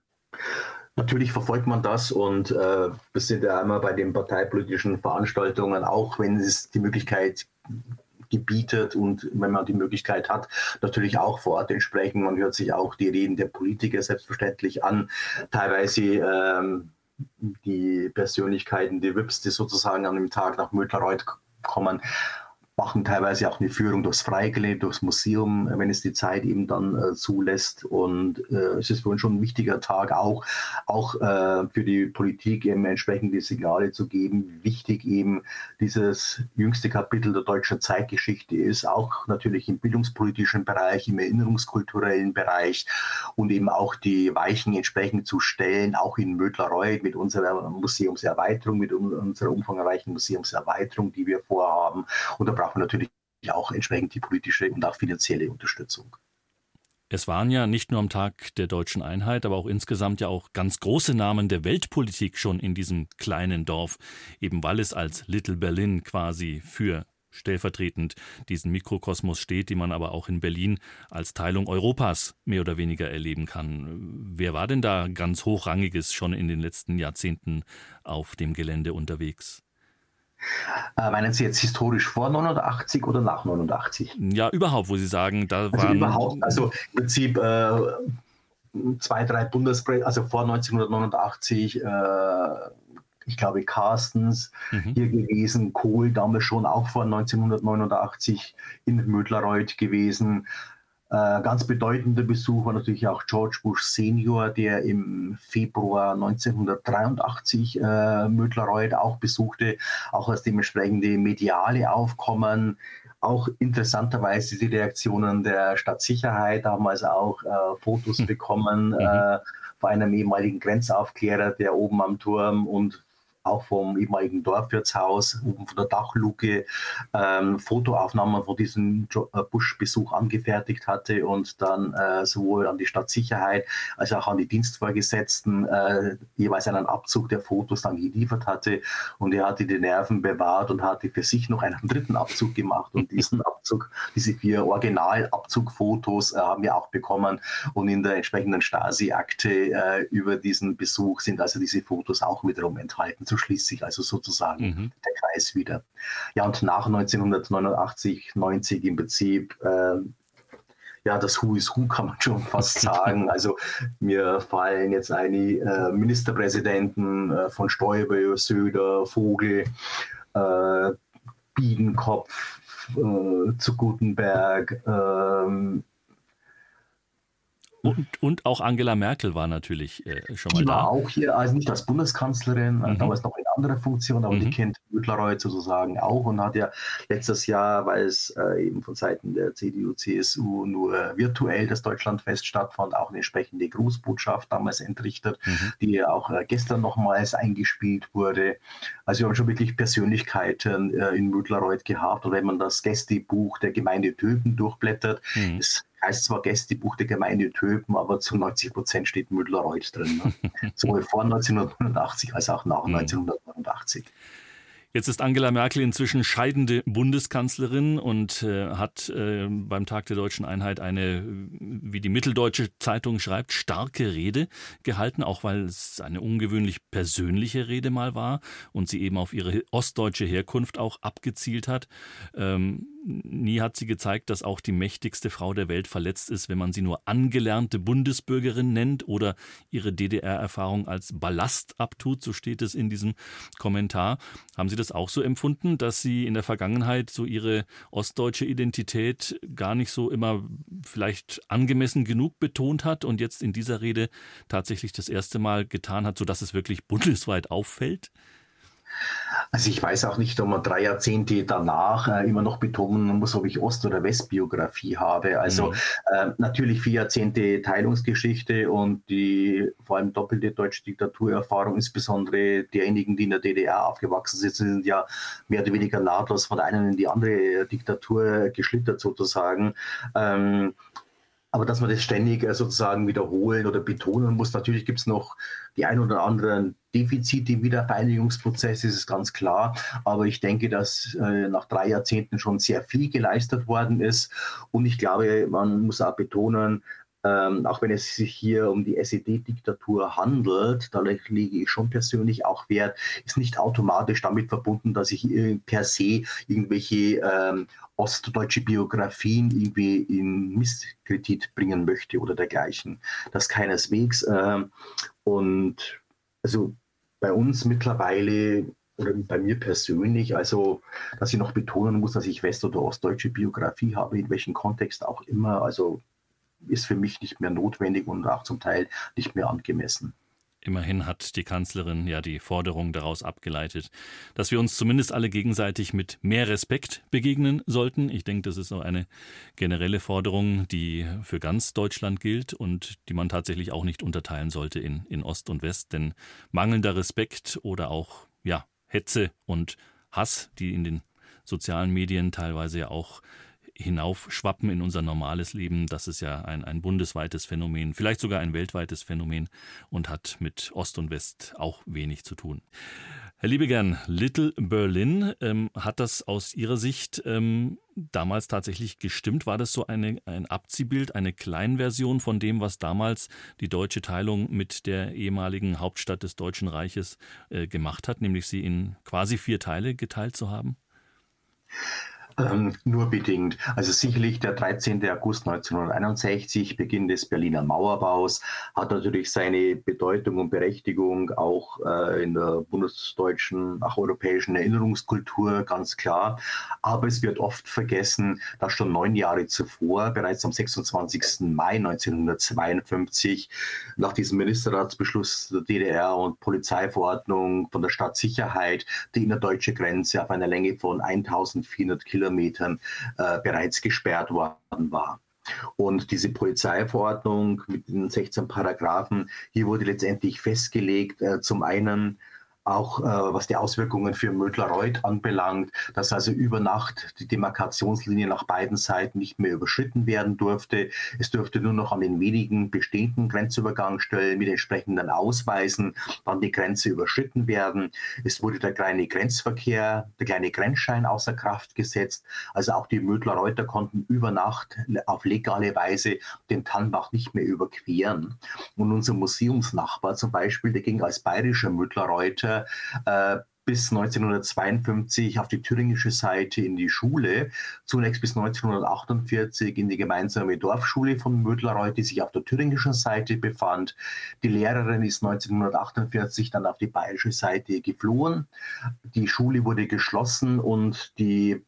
Speaker 3: Natürlich verfolgt man das und äh, wir sind ja einmal bei den parteipolitischen Veranstaltungen, auch wenn es die Möglichkeit gebietet und wenn man die Möglichkeit hat, natürlich auch vor Ort entsprechen. Man hört sich auch die Reden der Politiker selbstverständlich an, teilweise ähm, die Persönlichkeiten, die V I Ps, die sozusagen an dem Tag nach Mödlareuth kommen, machen teilweise auch eine Führung durchs Freigelände, durchs Museum, wenn es die Zeit eben dann äh, zulässt. Und äh, es ist für uns schon ein wichtiger Tag, auch, auch äh, für die Politik eben entsprechende Signale zu geben. Wichtig eben dieses jüngste Kapitel der deutschen Zeitgeschichte ist, auch natürlich im bildungspolitischen Bereich, im erinnerungskulturellen Bereich und eben auch die Weichen entsprechend zu stellen, auch in Mödlareuth mit unserer Museumserweiterung, mit unserer umfangreichen Museumserweiterung, die wir vorhaben. Und da brauchen wir natürlich auch entsprechend die politische und auch finanzielle Unterstützung.
Speaker 2: Es waren ja nicht nur am Tag der deutschen Einheit, aber auch insgesamt ja auch ganz große Namen der Weltpolitik schon in diesem kleinen Dorf, eben weil es als Little Berlin quasi für stellvertretend diesen Mikrokosmos steht, den man aber auch in Berlin als Teilung Europas mehr oder weniger erleben kann. Wer war denn da ganz Hochrangiges schon in den letzten Jahrzehnten auf dem Gelände unterwegs?
Speaker 3: Äh, meinen Sie jetzt historisch vor neunundachtzig oder nach neunundachtzig?
Speaker 2: Ja, überhaupt, wo Sie sagen, da
Speaker 3: also
Speaker 2: waren...
Speaker 3: Überhaupt, also im Prinzip äh, zwei, drei Bundespräsidenten, also vor neunzehnhundertneunundachtzig, äh, ich glaube Carstens mhm. hier gewesen, Kohl damals schon auch vor neunzehnhundertneunundachtzig in Mödlareuth gewesen. Äh, ganz bedeutender Besuch war natürlich auch George Bush Senior, der im Februar neunzehnhundertdreiundachtzig äh, Mödlareuth auch besuchte, auch als dementsprechende mediale Aufkommen. Auch interessanterweise die Reaktionen der Stadtsicherheit, damals auch äh, Fotos bekommen mhm. äh, von einem ehemaligen Grenzaufklärer, der oben am Turm und auch vom ehemaligen Dorfwirtshaus, oben von der Dachluke, ähm, Fotoaufnahmen von diesem Bush-Besuch angefertigt hatte und dann äh, sowohl an die Stadtsicherheit als auch an die Dienstvorgesetzten äh, jeweils einen Abzug der Fotos dann geliefert hatte. Und er hatte die Nerven bewahrt und hatte für sich noch einen dritten Abzug gemacht. Und diesen Abzug, diese vier Originalabzugfotos äh, haben wir auch bekommen. Und in der entsprechenden Stasi-Akte äh, über diesen Besuch sind also diese Fotos auch wiederum enthalten. So schließt sich also sozusagen mhm. der Kreis wieder. Ja, und nach neunzehnhundertneunundachtzig, neunzig im Prinzip, äh, ja, das Who is Who kann man schon fast sagen. Also mir fallen jetzt einige äh, Ministerpräsidenten äh, von Stoiber, Söder, Vogel, äh, Biedenkopf, äh, zu Gutenberg, äh,
Speaker 2: Und, und auch Angela Merkel war natürlich äh, schon mal
Speaker 3: Die war
Speaker 2: da.
Speaker 3: auch hier, also nicht als Bundeskanzlerin, mhm. damals noch in anderer Funktion, aber mhm. die kennt Mütlerreuth sozusagen auch und hat ja letztes Jahr, weil es äh, eben von Seiten der C D U, C S U nur virtuell das Deutschlandfest stattfand, auch eine entsprechende Grußbotschaft damals entrichtet, mhm. die auch äh, gestern nochmals eingespielt wurde. Also wir haben schon wirklich Persönlichkeiten äh, in Mütlerreuth gehabt und wenn man das Gästebuch der Gemeinde Töpen durchblättert, mhm. ist heißt zwar Gästebuch der Gemeinde Töpen, aber zu neunzig Prozent steht Mütlerreuth drin. Ne? Sowohl vor neunzehnhundertneunundachtzig als auch nach neunzehnhundertneunundachtzig.
Speaker 2: Jetzt ist Angela Merkel inzwischen scheidende Bundeskanzlerin und äh, hat äh, beim Tag der Deutschen Einheit eine, wie die Mitteldeutsche Zeitung schreibt, starke Rede gehalten, auch weil es eine ungewöhnlich persönliche Rede mal war und sie eben auf ihre ostdeutsche Herkunft auch abgezielt hat. Ähm, nie hat sie gezeigt, dass auch die mächtigste Frau der Welt verletzt ist, wenn man sie nur angelernte Bundesbürgerin nennt oder ihre D D R-Erfahrung als Ballast abtut, so steht es in diesem Kommentar. Haben Sie das auch so empfunden, dass sie in der Vergangenheit so ihre ostdeutsche Identität gar nicht so immer vielleicht angemessen genug betont hat und jetzt in dieser Rede tatsächlich das erste Mal getan hat, sodass es wirklich bundesweit auffällt?
Speaker 3: Also ich weiß auch nicht, ob man drei Jahrzehnte danach äh, immer noch betonen muss, ob ich Ost- oder Westbiografie habe. Also mhm. äh, natürlich vier Jahrzehnte Teilungsgeschichte und die vor allem doppelte deutsche Diktaturerfahrung, insbesondere derjenigen, die in der D D R aufgewachsen sind, sind ja mehr oder weniger nahtlos von der einen in die andere Diktatur geschlittert sozusagen. Ähm, Aber dass man das ständig sozusagen wiederholen oder betonen muss, natürlich gibt es noch die ein oder anderen Defizite im Wiedervereinigungsprozess, ist es ganz klar. Aber ich denke, dass äh, nach drei Jahrzehnten schon sehr viel geleistet worden ist. Und ich glaube, man muss auch betonen, Ähm, auch wenn es sich hier um die S E D-Diktatur handelt, da lege ich schon persönlich auch Wert, ist nicht automatisch damit verbunden, dass ich äh, per se irgendwelche ähm, ostdeutsche Biografien irgendwie in Misskredit bringen möchte oder dergleichen. Das keineswegs. Ähm, und also bei uns mittlerweile oder bei mir persönlich, also dass ich noch betonen muss, dass ich west- oder ostdeutsche Biografie habe, in welchem Kontext auch immer, also ist für mich nicht mehr notwendig und auch zum Teil nicht mehr angemessen.
Speaker 2: Immerhin hat die Kanzlerin ja die Forderung daraus abgeleitet, dass wir uns zumindest alle gegenseitig mit mehr Respekt begegnen sollten. Ich denke, das ist so eine generelle Forderung, die für ganz Deutschland gilt und die man tatsächlich auch nicht unterteilen sollte in, in Ost und West. Denn mangelnder Respekt oder auch ja, Hetze und Hass, die in den sozialen Medien teilweise ja auch hinaufschwappen in unser normales Leben. Das ist ja ein, ein bundesweites Phänomen, vielleicht sogar ein weltweites Phänomen und hat mit Ost und West auch wenig zu tun. Herr Liebegern, Little Berlin, ähm, hat das aus Ihrer Sicht ähm, damals tatsächlich gestimmt? War das so eine, ein Abziehbild, eine Kleinversion von dem, was damals die deutsche Teilung mit der ehemaligen Hauptstadt des Deutschen Reiches äh, gemacht hat, nämlich sie in quasi vier Teile geteilt zu haben?
Speaker 3: Ähm, nur bedingt. Also sicherlich der dreizehnten August neunzehnhunderteinundsechzig, Beginn des Berliner Mauerbaus, hat natürlich seine Bedeutung und Berechtigung auch äh, in der bundesdeutschen, auch europäischen Erinnerungskultur, ganz klar. Aber es wird oft vergessen, dass schon neun Jahre zuvor, bereits am sechsundzwanzigsten Mai neunzehnhundertzweiundfünfzig, nach diesem Ministerratsbeschluss der D D R und Polizeiverordnung von der Stadtsicherheit die innerdeutsche Grenze auf einer Länge von eintausendvierhundert Kilometern Metern äh, bereits gesperrt worden war. Und diese Polizeiverordnung mit den sechzehn Paragraphen, hier wurde letztendlich festgelegt, äh, zum einen auch äh, was die Auswirkungen für Mütlerreuth anbelangt, dass also über Nacht die Demarkationslinie nach beiden Seiten nicht mehr überschritten werden durfte. Es durfte nur noch an den wenigen bestehenden Grenzübergangsstellen mit entsprechenden Ausweisen dann die Grenze überschritten werden. Es wurde der kleine Grenzverkehr, der kleine Grenzschein außer Kraft gesetzt. Also auch die Mütlerreuther konnten über Nacht auf legale Weise den Tannbach nicht mehr überqueren. Und unser Museumsnachbar zum Beispiel, der ging als bayerischer Mütlerreuther äh, bis neunzehnhundertzweiundfünfzig auf die thüringische Seite in die Schule, zunächst bis neunzehnhundertachtundvierzig in die gemeinsame Dorfschule von Mütlerreuth, die sich auf der thüringischen Seite befand. Die Lehrerin ist neunzehnhundertachtundvierzig dann auf die bayerische Seite geflohen. Die Schule wurde geschlossen und die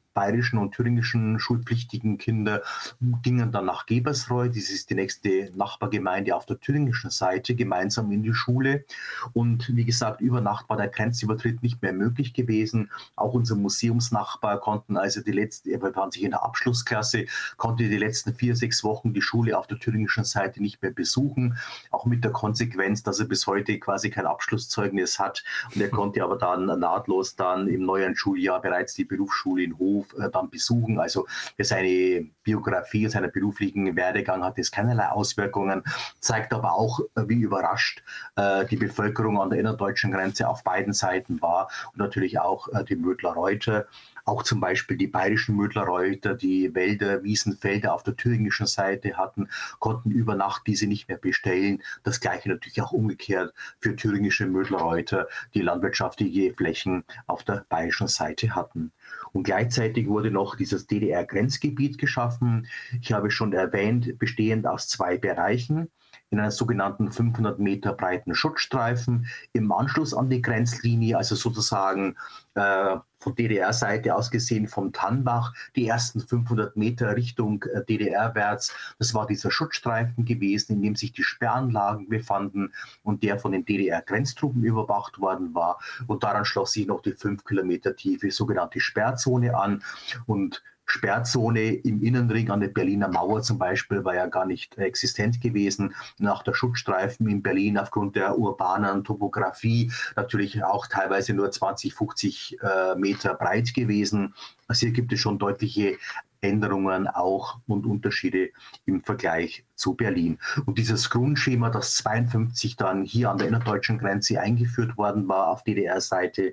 Speaker 3: bayerischen und thüringischen schulpflichtigen Kinder gingen dann nach Gebersreuth, das ist die nächste Nachbargemeinde auf der thüringischen Seite, gemeinsam in die Schule. Und wie gesagt, über Nacht war der Grenzübertritt nicht mehr möglich gewesen. Auch unser Museumsnachbar konnten also die letzte, er befand sich in der Abschlussklasse, konnte die letzten vier, sechs Wochen die Schule auf der thüringischen Seite nicht mehr besuchen. Auch mit der Konsequenz, dass er bis heute quasi kein Abschlusszeugnis hat. Und er konnte aber dann nahtlos dann im neuen Schuljahr bereits die Berufsschule in Hof äh, dann besuchen. Also für seine Biografie, seinen beruflichen Werdegang hat es keinerlei Auswirkungen, zeigt aber auch, äh, wie überrascht äh, die Bevölkerung an der innerdeutschen Grenze auf beiden Seiten war und natürlich auch äh, die Mödler-Reuter. Auch zum Beispiel die bayerischen Mödler-Reuter, die Wälder, Wiesen, Felder auf der thüringischen Seite hatten, konnten über Nacht diese nicht mehr bestellen. Das Gleiche natürlich auch umgekehrt für thüringische Mödler-Reuter, die landwirtschaftliche Flächen auf der bayerischen Seite hatten. Und gleichzeitig wurde noch dieses D D R-Grenzgebiet geschaffen. Ich habe schon erwähnt, bestehend aus zwei Bereichen. In einer sogenannten fünfhundert Meter breiten Schutzstreifen im Anschluss an die Grenzlinie, also sozusagen äh, von D D R-Seite aus gesehen vom Tannbach, die ersten fünfhundert Meter Richtung äh, D D R-wärts. Das war dieser Schutzstreifen gewesen, in dem sich die Sperranlagen befanden und der von den D D R-Grenztruppen überwacht worden war. Und daran schloss sich noch die fünf Kilometer tiefe sogenannte Sperrzone an. Und Sperrzone im Innenring an der Berliner Mauer zum Beispiel war ja gar nicht existent gewesen. Nach der Schutzstreifen in Berlin aufgrund der urbanen Topografie natürlich auch teilweise nur zwanzig, fünfzig äh, Meter breit gewesen. Also hier gibt es schon deutliche Änderungen auch und Unterschiede im Vergleich zu Berlin. Und dieses Grundschema, das zweiundfünfzig dann hier an der innerdeutschen Grenze eingeführt worden war auf D D R-Seite,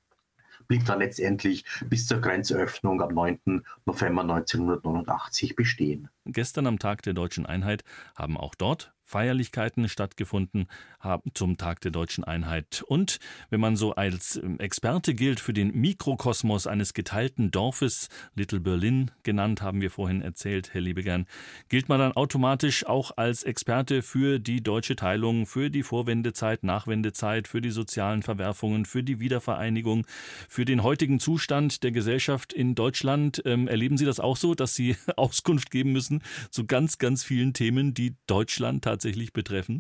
Speaker 3: blieb dann letztendlich bis zur Grenzöffnung am neunten November neunzehnhundertneunundachtzig bestehen.
Speaker 2: Gestern am Tag der Deutschen Einheit haben auch dort Feierlichkeiten stattgefunden haben zum Tag der Deutschen Einheit. Und wenn man so als Experte gilt für den Mikrokosmos eines geteilten Dorfes, Little Berlin genannt, haben wir vorhin erzählt, Herr Liebegern, gilt man dann automatisch auch als Experte für die deutsche Teilung, für die Vorwendezeit, Nachwendezeit, für die sozialen Verwerfungen, für die Wiedervereinigung, für den heutigen Zustand der Gesellschaft in Deutschland. Ähm, erleben Sie das auch so, dass Sie Auskunft geben müssen zu ganz, ganz vielen Themen, die Deutschland tatsächlich tatsächlich betreffen?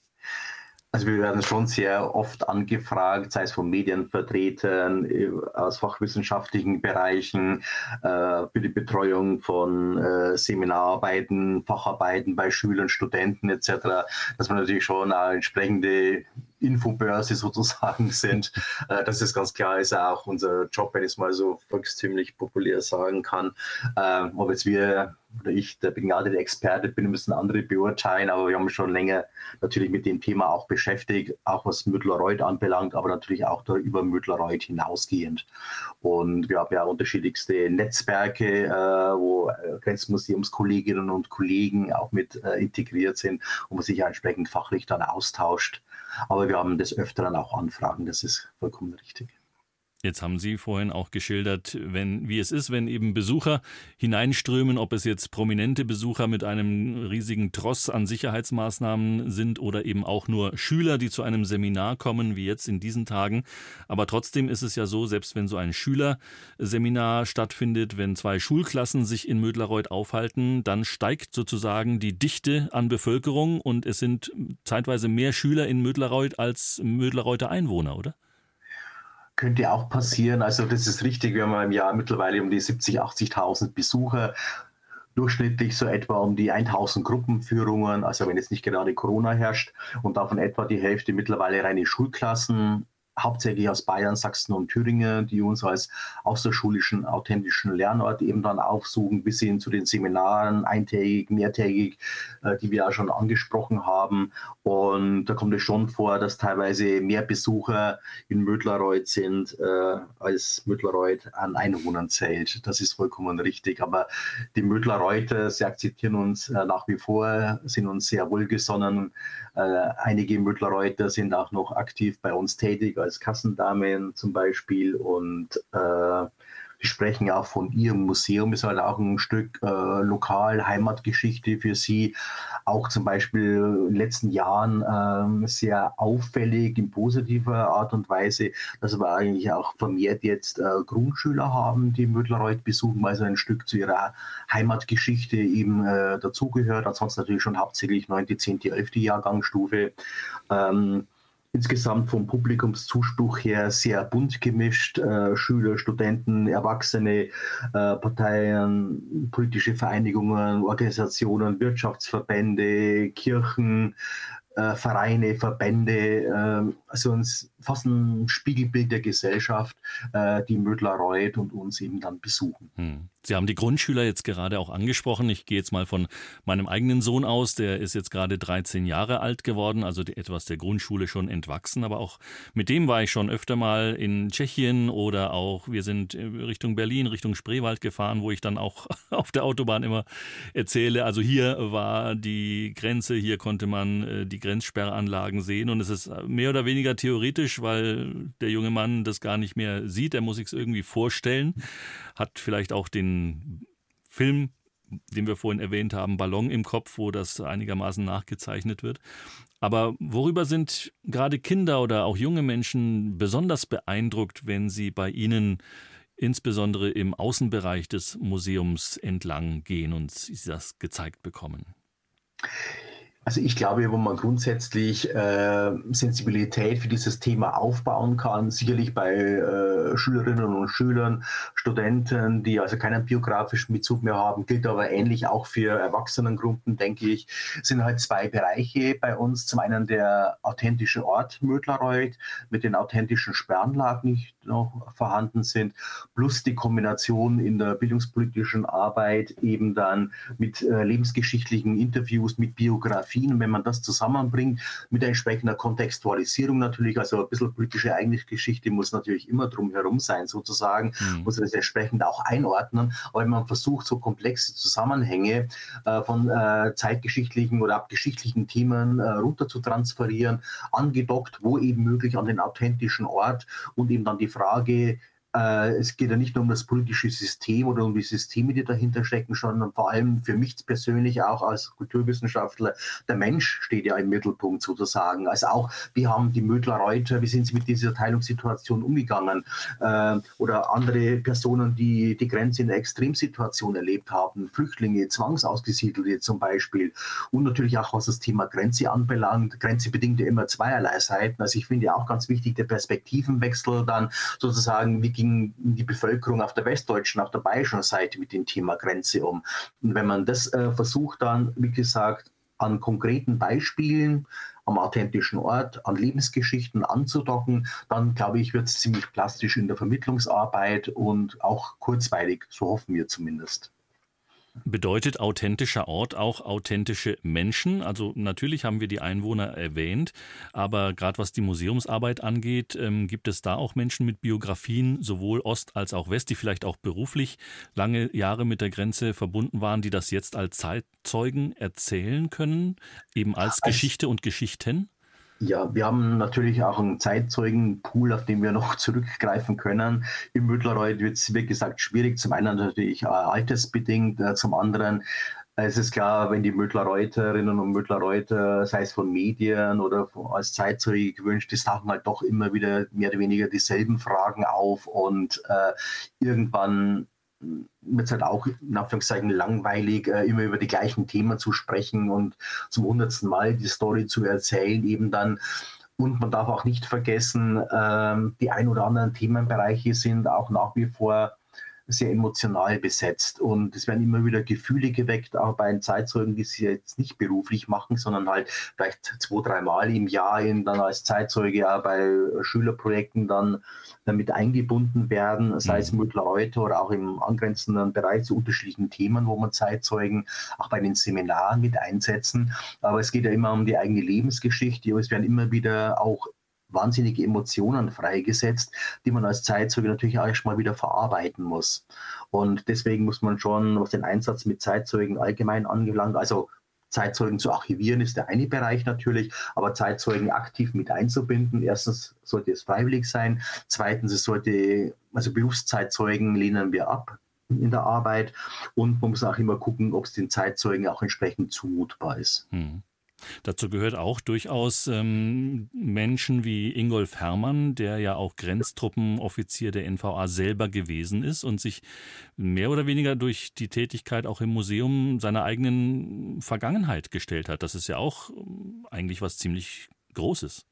Speaker 3: Also wir werden schon sehr oft angefragt, sei es von Medienvertretern, aus fachwissenschaftlichen Bereichen, äh, für die Betreuung von äh, Seminararbeiten, Facharbeiten bei Schülern, Studenten et cetera, dass wir natürlich schon eine entsprechende Infobörse sozusagen sind. Äh, das ist ganz klar, ist auch unser Job, wenn ich es mal so volkstümlich populär sagen kann. Äh, ob jetzt wir oder ich der begnadete Experte bin, müssen andere beurteilen, aber wir haben schon länger natürlich mit dem Thema auch beschäftigt, auch was Mödler-Reuth anbelangt, aber natürlich auch über Mödler-Reuth hinausgehend. Und wir haben ja unterschiedlichste Netzwerke, äh, wo Grenzmuseumskolleginnen und Kollegen auch mit äh, integriert sind und man sich ja entsprechend fachlich dann austauscht. Aber wir haben des Öfteren auch Anfragen, das ist vollkommen richtig.
Speaker 2: Jetzt haben Sie vorhin auch geschildert, wenn, wie es ist, wenn eben Besucher hineinströmen, ob es jetzt prominente Besucher mit einem riesigen Tross an Sicherheitsmaßnahmen sind oder eben auch nur Schüler, die zu einem Seminar kommen, wie jetzt in diesen Tagen. Aber trotzdem ist es ja so, selbst wenn so ein Schülerseminar stattfindet, wenn zwei Schulklassen sich in Mödler-Reuth aufhalten, dann steigt sozusagen die Dichte an Bevölkerung und es sind zeitweise mehr Schüler in Mödler-Reuth als Mödler-Reuther Einwohner, oder?
Speaker 3: Könnte auch passieren. Also das ist richtig, wir haben im Jahr mittlerweile um die siebzigtausend, achtzigtausend Besucher, durchschnittlich so etwa um die tausend Gruppenführungen, also wenn jetzt nicht gerade Corona herrscht, und davon etwa die Hälfte mittlerweile reine Schulklassen, hauptsächlich aus Bayern, Sachsen und Thüringen, die uns als außerschulischen, authentischen Lernort eben dann aufsuchen, bis hin zu den Seminaren, eintägig, mehrtägig, äh, die wir auch schon angesprochen haben. Und da kommt es schon vor, dass teilweise mehr Besucher in Mödler-Reuth sind, äh, als Mödler-Reuth an Einwohnern zählt. Das ist vollkommen richtig. Aber die Mödler-Reuter, sie akzeptieren uns äh, nach wie vor, sind uns sehr wohlgesonnen. Äh, einige Mödler-Reuter sind auch noch aktiv bei uns tätig, als Kassendamen zum Beispiel, und äh, Die sprechen ja auch von ihrem Museum, ist halt auch ein Stück äh, Lokal, Heimatgeschichte für sie. Auch zum Beispiel in den letzten Jahren ähm, sehr auffällig in positiver Art und Weise, dass wir eigentlich auch vermehrt jetzt äh, Grundschüler haben, die Mödlareuth besuchen, weil so ein Stück zu ihrer Heimatgeschichte eben äh, dazugehört. Ansonsten natürlich schon hauptsächlich neunte, zehnte, elfte Jahrgangsstufe. Ähm, Insgesamt vom Publikumszuspruch her sehr bunt gemischt. Äh, Schüler, Studenten, Erwachsene, äh, Parteien, politische Vereinigungen, Organisationen, Wirtschaftsverbände, Kirchen, äh, Vereine, Verbände. Äh, also uns fast ein Spiegelbild der Gesellschaft, äh, die Mödlareuth und uns eben dann besuchen.
Speaker 2: Hm. Sie haben die Grundschüler jetzt gerade auch angesprochen. Ich gehe jetzt mal von meinem eigenen Sohn aus. Der ist jetzt gerade dreizehn Jahre alt geworden, also etwas der Grundschule schon entwachsen. Aber auch mit dem war ich schon öfter mal in Tschechien oder auch wir sind Richtung Berlin, Richtung Spreewald gefahren, wo ich dann auch auf der Autobahn immer erzähle. Also hier war die Grenze, hier konnte man die Grenzsperranlagen sehen. Und es ist mehr oder weniger theoretisch, weil der junge Mann das gar nicht mehr sieht. Er muss sich es irgendwie vorstellen. Hat vielleicht auch den Film, den wir vorhin erwähnt haben, Ballon im Kopf, wo das einigermaßen nachgezeichnet wird. Aber worüber sind gerade Kinder oder auch junge Menschen besonders beeindruckt, wenn sie bei Ihnen insbesondere im Außenbereich des Museums entlang gehen und sie das gezeigt bekommen?
Speaker 3: Also ich glaube, wo man grundsätzlich äh, Sensibilität für dieses Thema aufbauen kann, sicherlich bei äh, Schülerinnen und Schülern, Studenten, die also keinen biografischen Bezug mehr haben, gilt aber ähnlich auch für Erwachsenengruppen, denke ich, sind halt zwei Bereiche bei uns. Zum einen der authentische Ort Mödlareuth mit den authentischen Sperranlagen, die noch vorhanden sind, plus die Kombination in der bildungspolitischen Arbeit eben dann mit äh, lebensgeschichtlichen Interviews, mit Biografien. Und wenn man das zusammenbringt mit entsprechender Kontextualisierung natürlich, also ein bisschen politische Ereignisgeschichte muss natürlich immer drumherum sein, sozusagen, mhm. muss das entsprechend auch einordnen. Aber wenn man versucht, so komplexe Zusammenhänge äh, von äh, zeitgeschichtlichen oder abgeschichtlichen Themen äh, runter zu transferieren, angedockt, wo eben möglich an den authentischen Ort und eben dann die Frage, Äh, es geht ja nicht nur um das politische System oder um die Systeme, die dahinter stecken, sondern vor allem für mich persönlich auch als Kulturwissenschaftler, der Mensch steht ja im Mittelpunkt sozusagen. Also auch, wie haben die Mödlareuter, wie sind sie mit dieser Teilungssituation umgegangen? Äh, oder andere Personen, die die Grenze in der Extremsituation erlebt haben, Flüchtlinge, Zwangsausgesiedelte zum Beispiel. Und natürlich auch, was das Thema Grenze anbelangt. Grenze bedingt ja immer zweierlei Seiten. Also ich finde ja auch ganz wichtig, der Perspektivenwechsel dann sozusagen, wie ging die Bevölkerung auf der westdeutschen, auf der bayerischen Seite mit dem Thema Grenze um. Und wenn man das äh, versucht dann, wie gesagt, an konkreten Beispielen, am authentischen Ort, an Lebensgeschichten anzudocken, dann glaube ich, wird es ziemlich plastisch in der Vermittlungsarbeit und auch kurzweilig, so hoffen wir zumindest.
Speaker 2: Bedeutet authentischer Ort auch authentische Menschen? Also natürlich haben wir die Einwohner erwähnt, aber gerade was die Museumsarbeit angeht, ähm, gibt es da auch Menschen mit Biografien, sowohl Ost als auch West, die vielleicht auch beruflich lange Jahre mit der Grenze verbunden waren, die das jetzt als Zeitzeugen erzählen können, eben als also Geschichte und Geschichten?
Speaker 3: Ja, wir haben natürlich auch einen Zeitzeugenpool, auf den wir noch zurückgreifen können. Im Mödlareuth wird es, wie gesagt, schwierig. Zum einen natürlich äh, altersbedingt, äh, zum anderen äh, es ist klar, wenn die Mödlareuterinnen und Mödlareuter, sei es von Medien oder von, als Zeitzeuge gewünscht ist, tauchen halt doch immer wieder mehr oder weniger dieselben Fragen auf und äh, irgendwann wird es halt auch in Anführungszeichen langweilig, äh, immer über die gleichen Themen zu sprechen und zum hundertsten Mal die Story zu erzählen, eben dann. Und man darf auch nicht vergessen, ähm, die ein oder anderen Themenbereiche sind auch nach wie vor sehr emotional besetzt und es werden immer wieder Gefühle geweckt, auch bei den Zeitzeugen, die sie jetzt nicht beruflich machen, sondern halt vielleicht zwei, dreimal im Jahr in, dann als Zeitzeuge auch bei Schülerprojekten dann damit eingebunden werden, sei es Mödlareuth oder auch im angrenzenden Bereich zu unterschiedlichen Themen, wo man Zeitzeugen auch bei den Seminaren mit einsetzen. Aber es geht ja immer um die eigene Lebensgeschichte, aber es werden immer wieder auch wahnsinnige Emotionen freigesetzt, die man als Zeitzeuge natürlich auch erstmal wieder verarbeiten muss. Und deswegen muss man schon, was den Einsatz mit Zeitzeugen allgemein angelangt, also Zeitzeugen zu archivieren ist der eine Bereich natürlich, aber Zeitzeugen aktiv mit einzubinden. Erstens sollte es freiwillig sein. Zweitens, es sollte, also Berufszeitzeugen lehnen wir ab in der Arbeit. Und man muss auch immer gucken, ob es den Zeitzeugen auch entsprechend zumutbar ist.
Speaker 2: Hm. Dazu gehört auch durchaus ähm, Menschen wie Ingolf Herrmann, der ja auch Grenztruppenoffizier der N V A selber gewesen ist und sich mehr oder weniger durch die Tätigkeit auch im Museum seiner eigenen Vergangenheit gestellt hat. Das ist ja auch ähm, eigentlich was ziemlich Großes.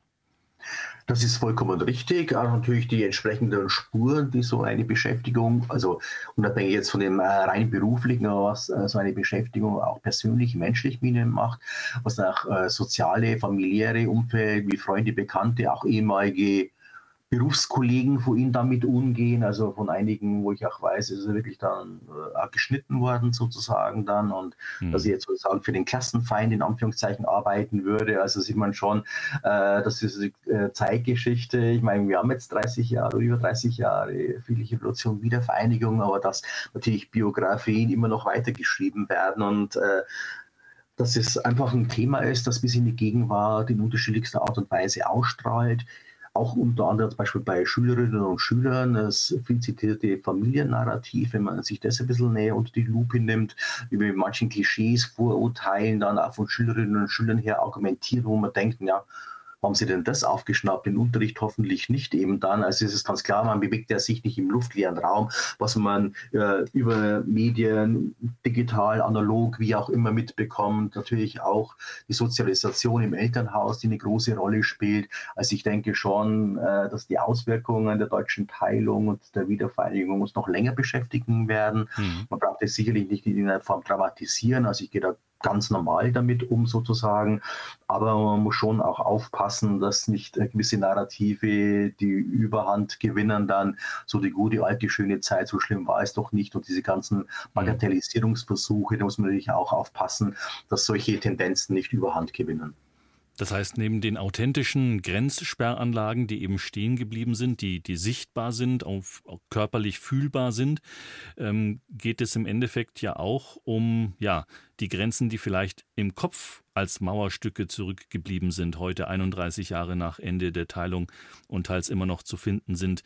Speaker 3: Das ist vollkommen richtig. Auch natürlich die entsprechenden Spuren, die so eine Beschäftigung, also unabhängig jetzt von dem äh, rein beruflichen, aber was äh, so eine Beschäftigung auch persönlich, menschlich mit ihnen macht, was auch äh, soziale, familiäre Umfeld, wie Freunde, Bekannte, auch ehemalige Berufskollegen von ihnen damit umgehen, also von einigen, wo ich auch weiß, ist er wirklich dann äh, geschnitten worden sozusagen dann und mhm. dass ich jetzt sozusagen für den Klassenfeind in Anführungszeichen arbeiten würde, also sieht man schon, äh, das ist eine äh, Zeitgeschichte, ich meine, wir haben jetzt dreißig Jahre oder über dreißig Jahre friedliche Revolution, Wiedervereinigung, aber dass natürlich Biografien immer noch weitergeschrieben werden und äh, dass es einfach ein Thema ist, das bis in die Gegenwart in unterschiedlichster Art und Weise ausstrahlt. Auch unter anderem zum Beispiel bei Schülerinnen und Schülern, das viel zitierte Familiennarrativ, wenn man sich das ein bisschen näher unter die Lupe nimmt, über manchen Klischees, Vorurteilen dann auch von Schülerinnen und Schülern her argumentieren, wo man denkt, ja, haben sie denn das aufgeschnappt? Im Unterricht hoffentlich nicht eben dann. Also es ist ganz klar, man bewegt ja sich nicht im luftleeren Raum, was man äh, über Medien, digital, analog, wie auch immer mitbekommt. Natürlich auch die Sozialisation im Elternhaus, die eine große Rolle spielt. Also ich denke schon, äh, dass die Auswirkungen der deutschen Teilung und der Wiedervereinigung uns noch länger beschäftigen werden. Mhm. Man braucht es sicherlich nicht in einer Form dramatisieren. Also ich gehe da ganz normal damit um sozusagen, aber man muss schon auch aufpassen, dass nicht gewisse Narrative die Überhand gewinnen, dann so die gute, alte, schöne Zeit, so schlimm war es doch nicht und diese ganzen Bagatellisierungsversuche, da muss man natürlich auch aufpassen, dass solche Tendenzen nicht Überhand gewinnen.
Speaker 2: Das heißt, neben den authentischen Grenzsperranlagen, die eben stehen geblieben sind, die, die sichtbar sind, auch, auch körperlich fühlbar sind, ähm, geht es im Endeffekt ja auch um ja, die Grenzen, die vielleicht im Kopf als Mauerstücke zurückgeblieben sind, heute einunddreißig Jahre nach Ende der Teilung und teils immer noch zu finden sind.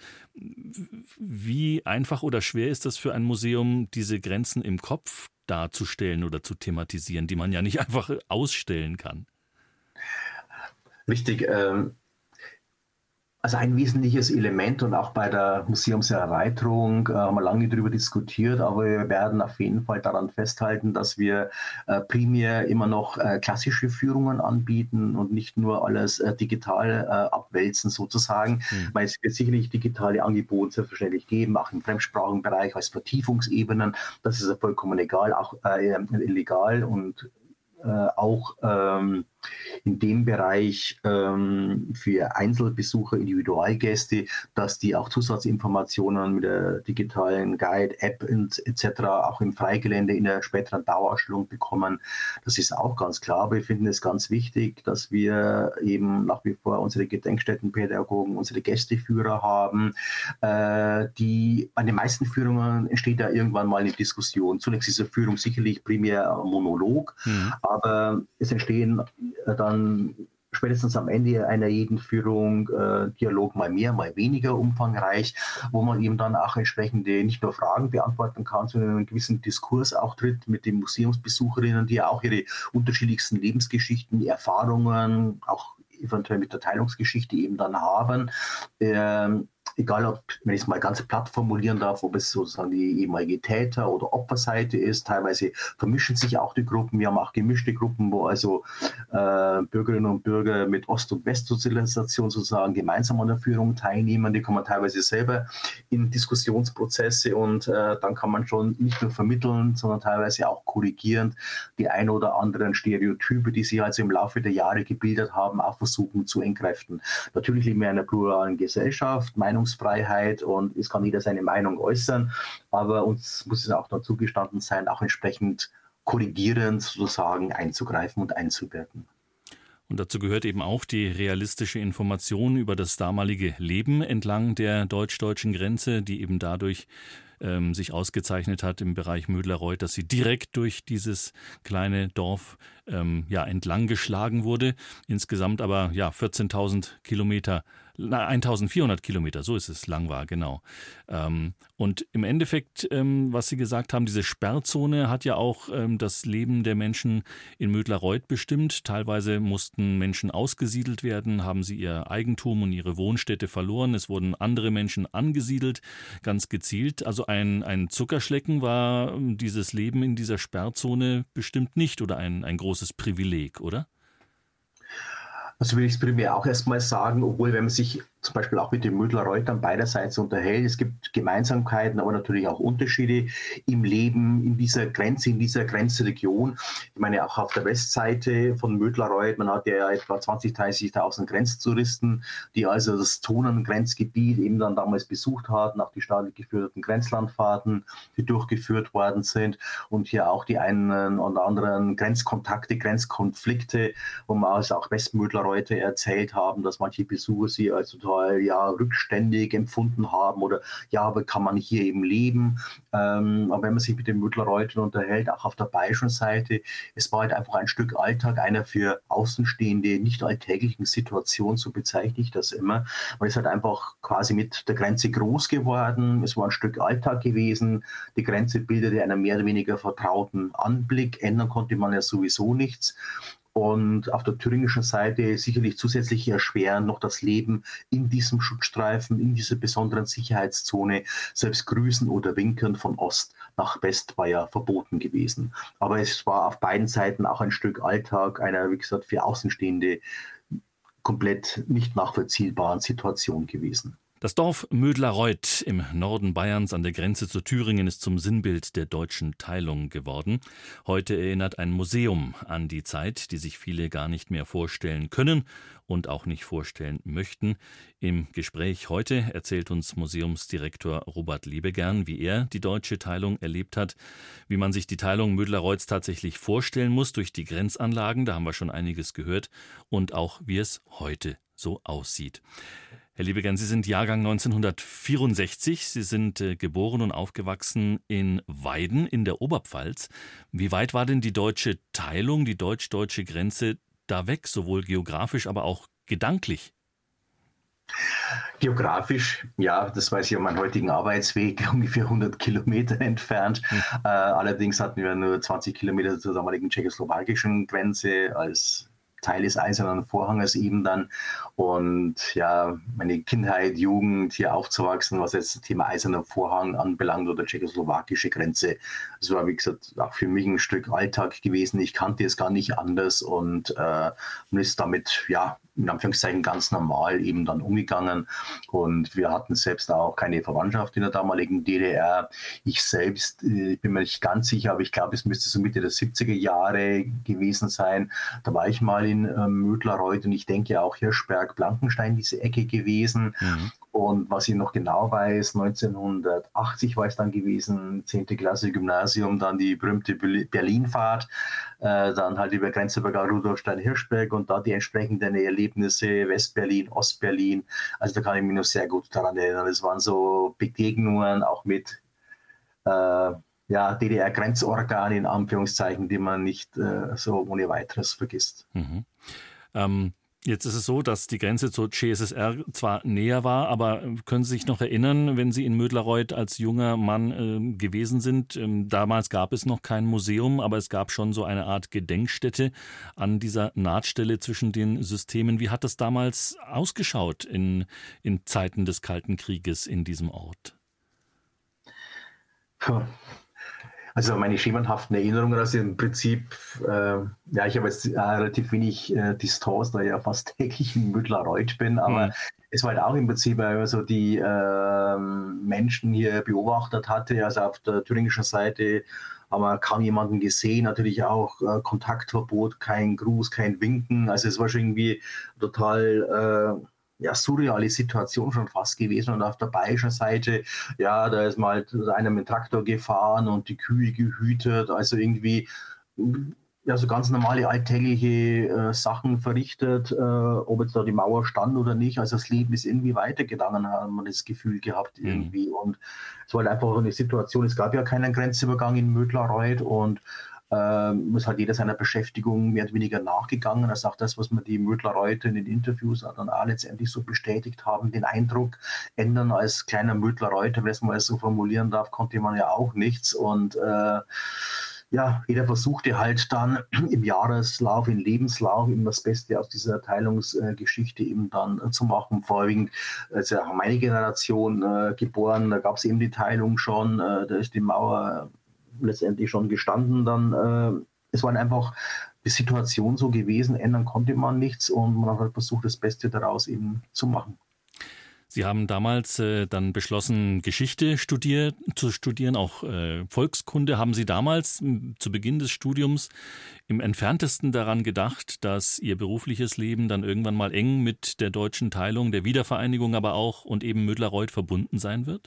Speaker 2: Wie einfach oder schwer ist das für ein Museum, diese Grenzen im Kopf darzustellen oder zu thematisieren, die man ja nicht einfach ausstellen kann?
Speaker 3: Richtig. Ähm, also ein wesentliches Element und auch bei der Museumserweiterung äh, haben wir lange darüber diskutiert, aber wir werden auf jeden Fall daran festhalten, dass wir äh, primär immer noch äh, klassische Führungen anbieten und nicht nur alles äh, digital äh, abwälzen sozusagen, mhm. weil es wird sicherlich digitale Angebote selbstverständlich geben, auch im Fremdsprachenbereich als Vertiefungsebenen, das ist ja vollkommen egal, auch äh, illegal und äh, auch ähm, in dem Bereich ähm, für Einzelbesucher, Individualgäste, dass die auch Zusatzinformationen mit der digitalen Guide, App et cetera auch im Freigelände in der späteren Dauerausstellung bekommen. Das ist auch ganz klar. Wir finden es ganz wichtig, dass wir eben nach wie vor unsere Gedenkstättenpädagogen, unsere Gästeführer haben. Äh, die, an den meisten Führungen entsteht ja irgendwann mal eine Diskussion. Zunächst ist eine Führung sicherlich primär Monolog, mhm. aber es entstehen dann spätestens am Ende einer jeden Führung äh, Dialog mal mehr, mal weniger umfangreich, wo man eben dann auch entsprechende nicht nur Fragen beantworten kann, sondern einen gewissen Diskurs auch tritt mit den Museumsbesucherinnen, die ja auch ihre unterschiedlichsten Lebensgeschichten, Erfahrungen, auch eventuell mit der Teilungsgeschichte eben dann haben. Ähm, Egal, ob, wenn ich es mal ganz platt formulieren darf, ob es sozusagen die ehemalige Täter- oder Opferseite ist. Teilweise vermischen sich auch die Gruppen. Wir haben auch gemischte Gruppen, wo also äh, Bürgerinnen und Bürger mit Ost- und Westsozialisation sozusagen gemeinsam an der Führung teilnehmen. Die kommen teilweise selber in Diskussionsprozesse und äh, dann kann man schon nicht nur vermitteln, sondern teilweise auch korrigierend die ein oder anderen Stereotype, die sich also im Laufe der Jahre gebildet haben, auch versuchen zu entkräften. Natürlich leben wir in einer pluralen Gesellschaft, Meinungsfreiheit und es kann jeder seine Meinung äußern, aber uns muss es auch dann zugestanden sein, auch entsprechend korrigierend sozusagen einzugreifen und einzuwirken.
Speaker 2: Und dazu gehört eben auch die realistische Information über das damalige Leben entlang der deutsch-deutschen Grenze, die eben dadurch ähm, sich ausgezeichnet hat im Bereich Mödlareuth, dass sie direkt durch dieses kleine Dorf ähm, ja, entlang geschlagen wurde. Insgesamt aber ja, vierzehntausend Kilometer, na, eintausendvierhundert Kilometer, so ist es, lang war, genau. Ähm, und im Endeffekt, ähm, was Sie gesagt haben, diese Sperrzone hat ja auch ähm, das Leben der Menschen in Mödlareuth bestimmt. Teilweise mussten Menschen ausgesiedelt werden, haben sie ihr Eigentum und ihre Wohnstätte verloren. Es wurden andere Menschen angesiedelt, ganz gezielt. Also ein, ein Zuckerschlecken war ähm, dieses Leben in dieser Sperrzone bestimmt nicht oder ein, ein großes Privileg, oder?
Speaker 3: Also würde ich es primär auch erstmal sagen, obwohl, wenn man sich zum Beispiel auch mit den Mödlareuthern beiderseits unterhält, es gibt Gemeinsamkeiten, aber natürlich auch Unterschiede im Leben in dieser Grenze, in dieser Grenzregion. Ich meine, auch auf der Westseite von Mödlareuth, man hat ja etwa zwanzigtausend, dreißigtausend Grenztouristen, die also das Zonen-Grenzgebiet eben dann damals besucht hatten, auch die staatlich geführten Grenzlandfahrten, die durchgeführt worden sind und hier auch die einen oder anderen Grenzkontakte, Grenzkonflikte, wo man also auch Westmödlareuter erzählt haben, dass manche Besucher sie als total ja, rückständig empfunden haben oder ja, aber kann man hier eben leben. Ähm, aber wenn man sich mit den Mödlareuthern unterhält, auch auf der bayerischen Seite, es war halt einfach ein Stück Alltag, einer für Außenstehende nicht alltäglichen Situation, so bezeichne ich das immer. Man ist halt einfach quasi mit der Grenze groß geworden, es war ein Stück Alltag gewesen, die Grenze bildete einen mehr oder weniger vertrauten Anblick, ändern konnte man ja sowieso nichts. Und auf der thüringischen Seite sicherlich zusätzlich erschweren noch das Leben in diesem Schutzstreifen, in dieser besonderen Sicherheitszone. Selbst Grüßen oder Winken von Ost nach West war ja verboten gewesen. Aber es war auf beiden Seiten auch ein Stück Alltag einer, wie gesagt, für Außenstehende komplett nicht nachvollziehbaren Situation gewesen.
Speaker 2: Das Dorf Mödlareuth im Norden Bayerns an der Grenze zu Thüringen ist zum Sinnbild der deutschen Teilung geworden. Heute erinnert ein Museum an die Zeit, die sich viele gar nicht mehr vorstellen können und auch nicht vorstellen möchten. Im Gespräch heute erzählt uns Museumsdirektor Robert Lebegern, wie er die deutsche Teilung erlebt hat, wie man sich die Teilung Mödlareuths tatsächlich vorstellen muss durch die Grenzanlagen, da haben wir schon einiges gehört, und auch wie es heute so aussieht. Herr Lebegern, Sie sind Jahrgang neunzehnhundertvierundsechzig. Sie sind äh, geboren und aufgewachsen in Weiden in der Oberpfalz. Wie weit war denn die deutsche Teilung, die deutsch-deutsche Grenze da weg, sowohl geografisch, aber auch gedanklich?
Speaker 3: Geografisch, ja, das weiß ich, um meinen heutigen Arbeitsweg, ungefähr hundert Kilometer entfernt. Mhm. Äh, allerdings hatten wir nur zwanzig Kilometer zur damaligen tschechoslowakischen Grenze als Teil des Eisernen Vorhanges eben dann. Und ja, meine Kindheit, Jugend hier aufzuwachsen, was jetzt das Thema Eiserner Vorhang anbelangt oder tschechoslowakische Grenze, das war, wie gesagt, auch für mich ein Stück Alltag gewesen. Ich kannte es gar nicht anders und äh, man ist damit, ja, in Anführungszeichen ganz normal eben dann umgegangen. Und wir hatten selbst auch keine Verwandtschaft in der damaligen D D R. Ich selbst, ich bin mir nicht ganz sicher, aber ich glaube, es müsste so Mitte der siebziger Jahre gewesen sein. Da war ich mal in äh, Mödlareuth und ich denke auch Hirschberg, Blankenstein, diese Ecke gewesen. Mhm. Und was ich noch genau weiß, neunzehnhundertachtzig war es dann gewesen, zehnte Klasse Gymnasium, dann die berühmte Berlinfahrt, äh, dann halt über Grenzübergang Rudolfstein-Hirschberg und da die entsprechenden Erlebnisse, Westberlin, Ostberlin. Also da kann ich mich noch sehr gut daran erinnern. Es waren so Begegnungen auch mit äh, ja, D D R-Grenzorganen in Anführungszeichen, die man nicht äh, so ohne weiteres vergisst.
Speaker 2: Mhm. Ähm Jetzt ist es so, dass die Grenze zur C S S R zwar näher war, aber können Sie sich noch erinnern, wenn Sie in Mödlareuth als junger Mann äh, gewesen sind? Ähm, damals gab es noch kein Museum, aber es gab schon so eine Art Gedenkstätte an dieser Nahtstelle zwischen den Systemen. Wie hat das damals ausgeschaut in, in Zeiten des Kalten Krieges in diesem Ort?
Speaker 3: Puh. Also meine schemenhaften Erinnerungen, also im Prinzip, äh, ja, ich habe jetzt äh, relativ wenig äh, Distanz, da ich ja fast täglich in Mödlareuth bin, aber mhm. es war halt auch im Prinzip, wenn man so die äh, Menschen hier beobachtet hatte, also auf der thüringischen Seite haben wir kaum jemanden gesehen, natürlich auch äh, Kontaktverbot, kein Gruß, kein Winken, also es war schon irgendwie total... Äh, ja, surreale Situation schon fast gewesen. Und auf der bayerischen Seite, ja, da ist mal einer mit dem Traktor gefahren und die Kühe gehütet. Also irgendwie ja, so ganz normale alltägliche äh, Sachen verrichtet, äh, ob jetzt da die Mauer stand oder nicht. Also das Leben ist irgendwie weitergegangen, haben wir das Gefühl gehabt irgendwie. Mhm. Und es war halt einfach eine Situation, es gab ja keinen Grenzübergang in Mödlareuth und ähm, ist halt jeder seiner Beschäftigung mehr oder weniger nachgegangen. Er sagt, das, was wir die Mödlareuth in den Interviews dann auch letztendlich so bestätigt haben, den Eindruck ändern als kleiner Mödlareuth, wenn man es so formulieren darf, konnte man ja auch nichts. Und äh, ja, jeder versuchte halt dann im Jahreslauf, im Lebenslauf eben das Beste aus dieser Teilungsgeschichte eben dann zu machen. Vorwiegend ist ja meine Generation äh, geboren, da gab es eben die Teilung schon, äh, da ist die Mauer letztendlich schon gestanden. Dann, äh, es war einfach die Situation so gewesen, ändern konnte man nichts und man hat halt versucht, das Beste daraus eben zu machen.
Speaker 2: Sie haben damals äh, dann beschlossen, Geschichte studier, zu studieren, auch äh, Volkskunde. Haben Sie damals m, zu Beginn des Studiums im entferntesten daran gedacht, dass Ihr berufliches Leben dann irgendwann mal eng mit der deutschen Teilung, der Wiedervereinigung aber auch und eben Mödlareuth verbunden sein wird?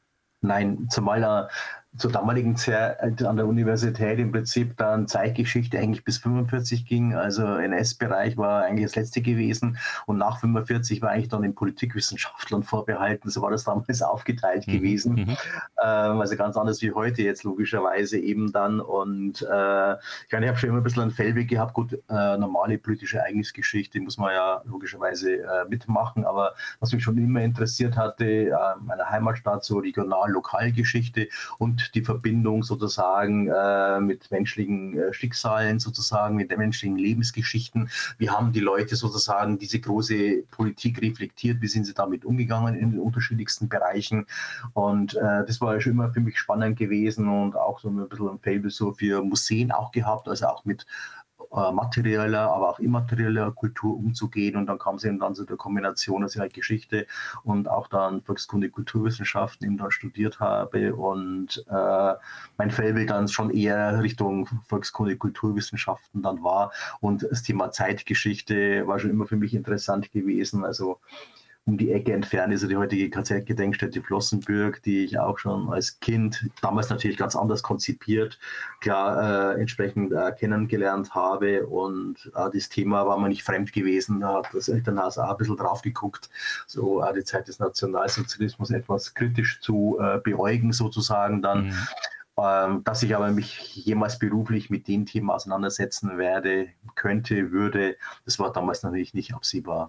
Speaker 3: Nein, zumal er zur damaligen Zeit an der Universität im Prinzip dann Zeitgeschichte eigentlich bis fünfundvierzig ging. Also N S-Bereich war eigentlich das letzte gewesen und nach fünfundvierzig war eigentlich dann den Politikwissenschaftlern vorbehalten. So war das damals aufgeteilt mhm. gewesen. Mhm. Ähm, also ganz anders wie heute jetzt logischerweise eben dann. Und äh, ich meine, ich habe schon immer ein bisschen einen Fellweg gehabt. Gut, äh, normale politische Ereignisgeschichte muss man ja logischerweise äh, mitmachen. Aber was mich schon immer interessiert hatte, äh, meine Heimatstadt, so Regional-Lokalgeschichte und die Verbindung sozusagen äh, mit menschlichen äh, Schicksalen, sozusagen mit den menschlichen Lebensgeschichten. Wie haben die Leute sozusagen diese große Politik reflektiert? Wie sind sie damit umgegangen in den unterschiedlichsten Bereichen? Und äh, das war schon immer für mich spannend gewesen und auch so ein bisschen ein Faible so für Museen auch gehabt, also auch mit materieller, aber auch immaterieller Kultur umzugehen. Und dann kam es eben dann zu der Kombination, dass ich halt Geschichte und auch dann Volkskunde, Kulturwissenschaften eben dann studiert habe. Und äh, mein Feld dann schon eher Richtung Volkskunde, Kulturwissenschaften dann war. Und das Thema Zeitgeschichte war schon immer für mich interessant gewesen. Also um die Ecke entfernt ist ja die heutige K Z-Gedenkstätte Flossenbürg, die ich auch schon als Kind, damals natürlich ganz anders konzipiert, klar äh, entsprechend äh, kennengelernt habe. Und äh, das Thema war mir nicht fremd gewesen. Da hat das Elternhaus auch ein bisschen drauf geguckt, so äh, die Zeit des Nationalsozialismus etwas kritisch zu äh, beäugen sozusagen dann. Mhm. Ähm, dass ich aber mich jemals beruflich mit dem Thema auseinandersetzen werde, könnte, würde, das war damals natürlich nicht absehbar.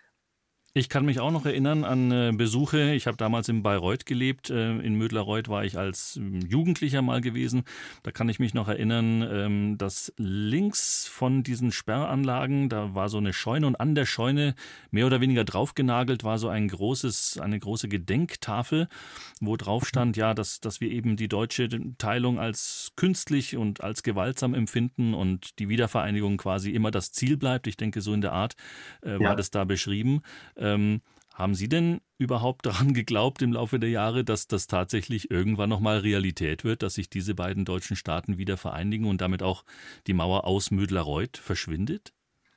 Speaker 2: Ich kann mich auch noch erinnern an äh, Besuche. Ich habe damals in Bayreuth gelebt. Äh, in Mödlareuth war ich als ähm, Jugendlicher mal gewesen. Da kann ich mich noch erinnern, ähm, dass links von diesen Sperranlagen, da war so eine Scheune und an der Scheune mehr oder weniger draufgenagelt war so ein großes, eine große Gedenktafel, wo drauf stand, ja, dass, dass wir eben die deutsche Teilung als künstlich und als gewaltsam empfinden und die Wiedervereinigung quasi immer das Ziel bleibt. Ich denke, so in der Art äh, war ja. das da beschrieben. Ähm, haben Sie denn überhaupt daran geglaubt im Laufe der Jahre, dass das tatsächlich irgendwann nochmal Realität wird, dass sich diese beiden deutschen Staaten wieder vereinigen und damit auch die Mauer aus Mödlareuth verschwindet?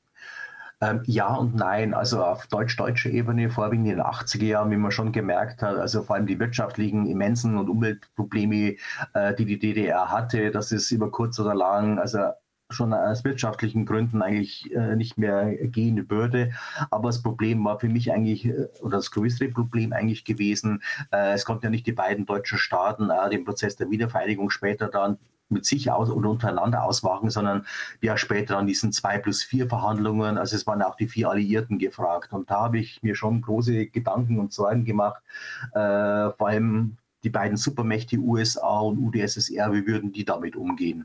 Speaker 3: Ähm, ja und nein, also auf deutsch-deutscher Ebene, vorwiegend in den achtziger Jahren, wie man schon gemerkt hat, also vor allem die wirtschaftlichen immensen und Umweltprobleme, äh, die die D D R hatte, dass es über kurz oder lang, also schon aus wirtschaftlichen Gründen eigentlich äh, nicht mehr gehen würde. Aber das Problem war für mich eigentlich, oder das größere Problem eigentlich gewesen, äh, es konnten ja nicht die beiden deutschen Staaten äh, den Prozess der Wiedervereinigung später dann mit sich aus oder untereinander ausmachen, sondern ja später an diesen zwei plus vier Verhandlungen, also es waren auch die vier Alliierten gefragt. Und da habe ich mir schon große Gedanken und Sorgen gemacht, äh, vor allem die beiden Supermächte U S A und U d S S R, wie würden die damit umgehen?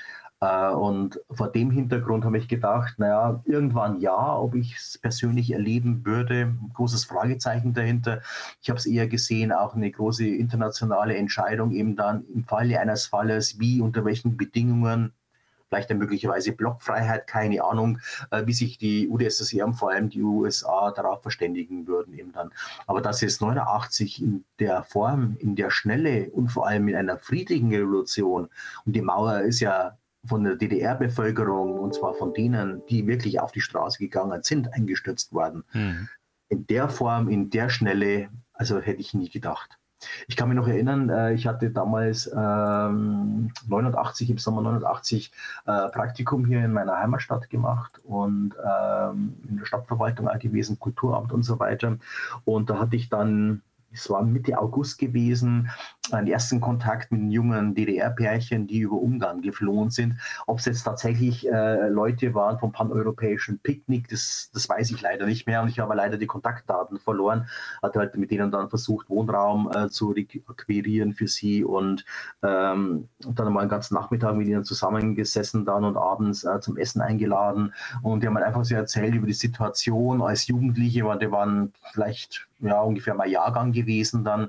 Speaker 3: Und vor dem Hintergrund habe ich gedacht, naja, irgendwann ja, ob ich es persönlich erleben würde, ein großes Fragezeichen dahinter. Ich habe es eher gesehen, auch eine große internationale Entscheidung eben dann im Falle eines Falles, wie, unter welchen Bedingungen, vielleicht dann möglicherweise Blockfreiheit, keine Ahnung, wie sich die U d S S R und vor allem die U S A darauf verständigen würden eben dann. Aber dass es neunundachtzig in der Form, in der Schnelle und vor allem in einer friedlichen Revolution, und die Mauer ist ja von der D D R-Bevölkerung, und zwar von denen, die wirklich auf die Straße gegangen sind, eingestürzt worden. Mhm. In der Form, in der Schnelle, also hätte ich nie gedacht. Ich kann mich noch erinnern, äh, ich hatte damals ähm, neunundachtzig, im Sommer neunundachtzig äh, Praktikum hier in meiner Heimatstadt gemacht und ähm, in der Stadtverwaltung auch gewesen, Kulturamt und so weiter. Und da hatte ich dann, es war Mitte August gewesen, einen ersten Kontakt mit einem jungen D D R-Pärchen, die über Ungarn geflohen sind. Ob es jetzt tatsächlich äh, Leute waren vom paneuropäischen Picknick, das, das weiß ich leider nicht mehr. Und ich habe leider die Kontaktdaten verloren. Hatte halt mit denen dann versucht, Wohnraum äh, zu akquirieren für sie und ähm, dann mal einen ganzen Nachmittag mit ihnen zusammengesessen dann und abends äh, zum Essen eingeladen. Und die haben halt einfach so erzählt über die Situation als Jugendliche, weil die waren vielleicht ja, ungefähr mal Jahrgang gewesen dann.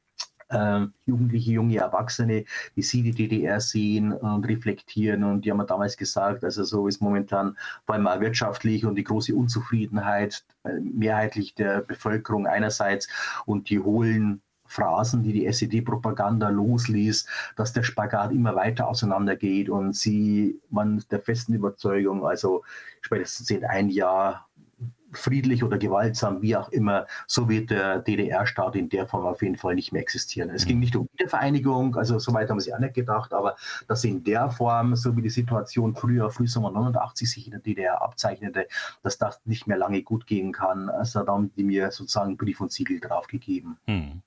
Speaker 3: Äh, Jugendliche, junge Erwachsene, wie sie die D D R sehen und reflektieren. Und die haben mir damals gesagt, also so ist momentan vor allem auch wirtschaftlich und die große Unzufriedenheit äh, mehrheitlich der Bevölkerung einerseits und die hohlen Phrasen, die die S E D-Propaganda losließ, dass der Spagat immer weiter auseinandergeht und sie, man der festen Überzeugung, also spätestens in ein Jahr friedlich oder gewaltsam, wie auch immer, so wird der D D R-Staat in der Form auf jeden Fall nicht mehr existieren. Es ging nicht um Wiedervereinigung, also soweit haben wir sich auch nicht gedacht, aber dass in der Form, so wie die Situation früher, Frühsommer neunundachtzig sich in der D D R abzeichnete, dass das nicht mehr lange gut gehen kann. Also da haben die mir sozusagen Brief und Siegel drauf gegeben.
Speaker 2: Hm.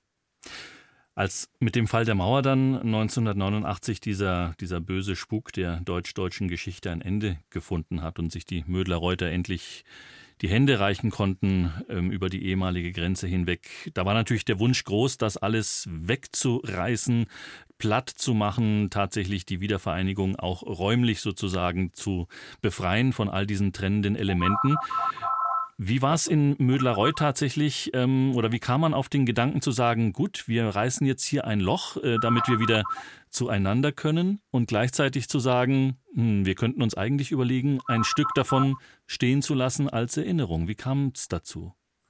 Speaker 2: Als mit dem Fall der Mauer dann neunzehnhundertneunundachtzig dieser, dieser böse Spuk der deutsch-deutschen Geschichte ein Ende gefunden hat und sich die Mödler-Reuter endlich die Hände reichen konnten ähm, über die ehemalige Grenze hinweg. Da war natürlich der Wunsch groß, das alles wegzureißen, platt zu machen, tatsächlich die Wiedervereinigung auch räumlich sozusagen zu befreien von all diesen trennenden Elementen. Wie war es in Mödlareuth tatsächlich ähm, oder wie kam man auf den Gedanken zu sagen, gut, wir reißen jetzt hier ein Loch, äh, damit wir wieder zueinander können und gleichzeitig zu sagen, hm, wir könnten uns eigentlich überlegen, ein Stück davon stehen zu lassen als Erinnerung. Wie kam es dazu?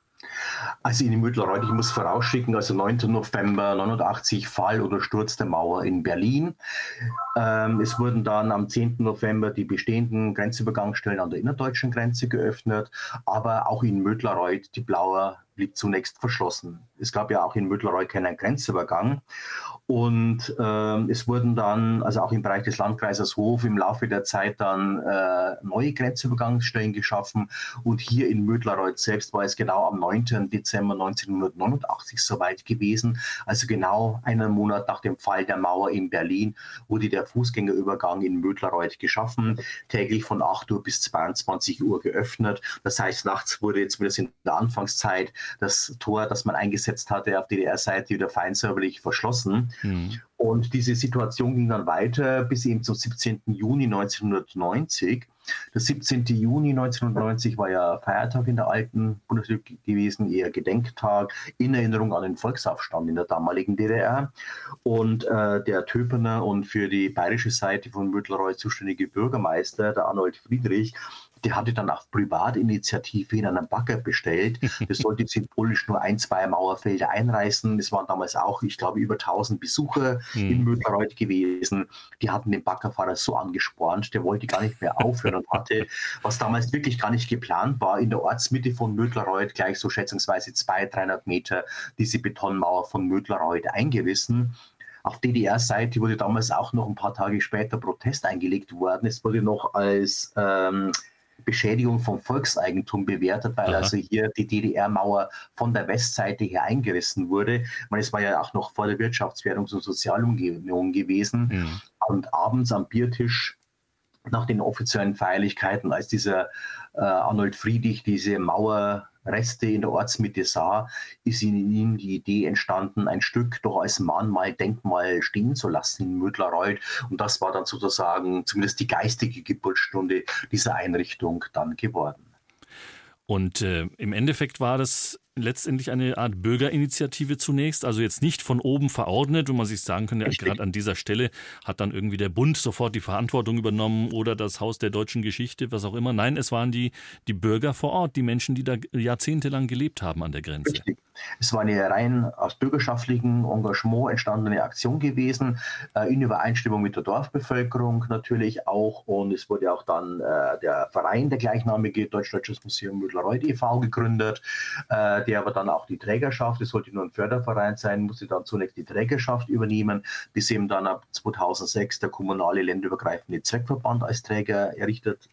Speaker 3: Also in Mödlareuth, ich muss vorausschicken, also neunten November neunundachtzig, Fall oder Sturz der Mauer in Berlin. Ähm, es wurden dann am zehnten November die bestehenden Grenzübergangsstellen an der innerdeutschen Grenze geöffnet, aber auch in Mödlareuth, die Blauer blieb zunächst verschlossen. Es gab ja auch in Mödlareuth keinen Grenzübergang. Und äh, es wurden dann, also auch im Bereich des Landkreises Hof, im Laufe der Zeit dann äh, neue Grenzübergangsstellen geschaffen. Und hier in Mödlareuth selbst war es genau am neunten Dezember neunzehnhundertneunundachtzig soweit gewesen. Also genau einen Monat nach dem Fall der Mauer in Berlin wurde der Fußgängerübergang in Mödlareuth geschaffen, täglich von acht Uhr bis zweiundzwanzig Uhr geöffnet. Das heißt, nachts wurde zumindest in der Anfangszeit das Tor, das man eingesetzt hatte auf D D R-Seite, wieder feinsäuberlich verschlossen. Mhm. Und diese Situation ging dann weiter bis eben zum siebzehnten Juni neunzehnhundertneunzig. Der siebzehnten Juni neunzehnhundertneunzig war ja Feiertag in der alten Bundesrepublik gewesen, eher Gedenktag in Erinnerung an den Volksaufstand in der damaligen D D R. Und äh, der Töpener und für die bayerische Seite von Mödlareuth zuständige Bürgermeister, der Arnold Friedrich, der hatte dann auf Privatinitiative in einen Bagger bestellt. Das sollte symbolisch nur ein, zwei Mauerfelder einreißen. Es waren damals auch, ich glaube, über tausend Besucher mhm. in Mödlareuth gewesen. Die hatten den Baggerfahrer so angespornt, der wollte gar nicht mehr aufhören und hatte, was damals wirklich gar nicht geplant war, in der Ortsmitte von Mödlareuth gleich so schätzungsweise zweihundert, dreihundert Meter diese Betonmauer von Mödlareuth eingerissen. Auf D D R-Seite wurde damals auch noch ein paar Tage später Protest eingelegt worden. Es wurde noch als ähm, Beschädigung vom Volkseigentum bewertet, weil Aha. also hier die D D R-Mauer von der Westseite her eingerissen wurde. meine, es war ja auch noch vor der Wirtschaftswährungs- und Sozialunion gewesen. Mhm. Und abends am Biertisch nach den offiziellen Feierlichkeiten, als dieser äh, Arnold Friedrich diese Mauerreste in der Ortsmitte sah, ist in ihm die Idee entstanden, ein Stück doch als Mahnmal, Denkmal stehen zu lassen in Mödlareuth. Und das war dann sozusagen zumindest die geistige Geburtsstunde dieser Einrichtung dann geworden.
Speaker 2: Und äh, im Endeffekt war das letztendlich eine Art Bürgerinitiative zunächst, also jetzt nicht von oben verordnet, wo man sich sagen könnte, gerade an dieser Stelle hat dann irgendwie der Bund sofort die Verantwortung übernommen oder das Haus der deutschen Geschichte, was auch immer. Nein, es waren die, die Bürger vor Ort, die Menschen, die da jahrzehntelang gelebt haben an der Grenze. Richtig.
Speaker 3: Es war eine rein aus bürgerschaftlichem Engagement entstandene Aktion gewesen, in Übereinstimmung mit der Dorfbevölkerung natürlich auch. Und es wurde auch dann äh, der Verein, der gleichnamige Deutsch-Deutsches Museum Mödlareuth e V gegründet, äh, der aber dann auch die Trägerschaft, es sollte nur ein Förderverein sein, musste dann zunächst die Trägerschaft übernehmen, bis eben dann ab zweitausendsechs der kommunale länderübergreifende Zweckverband als Träger errichtet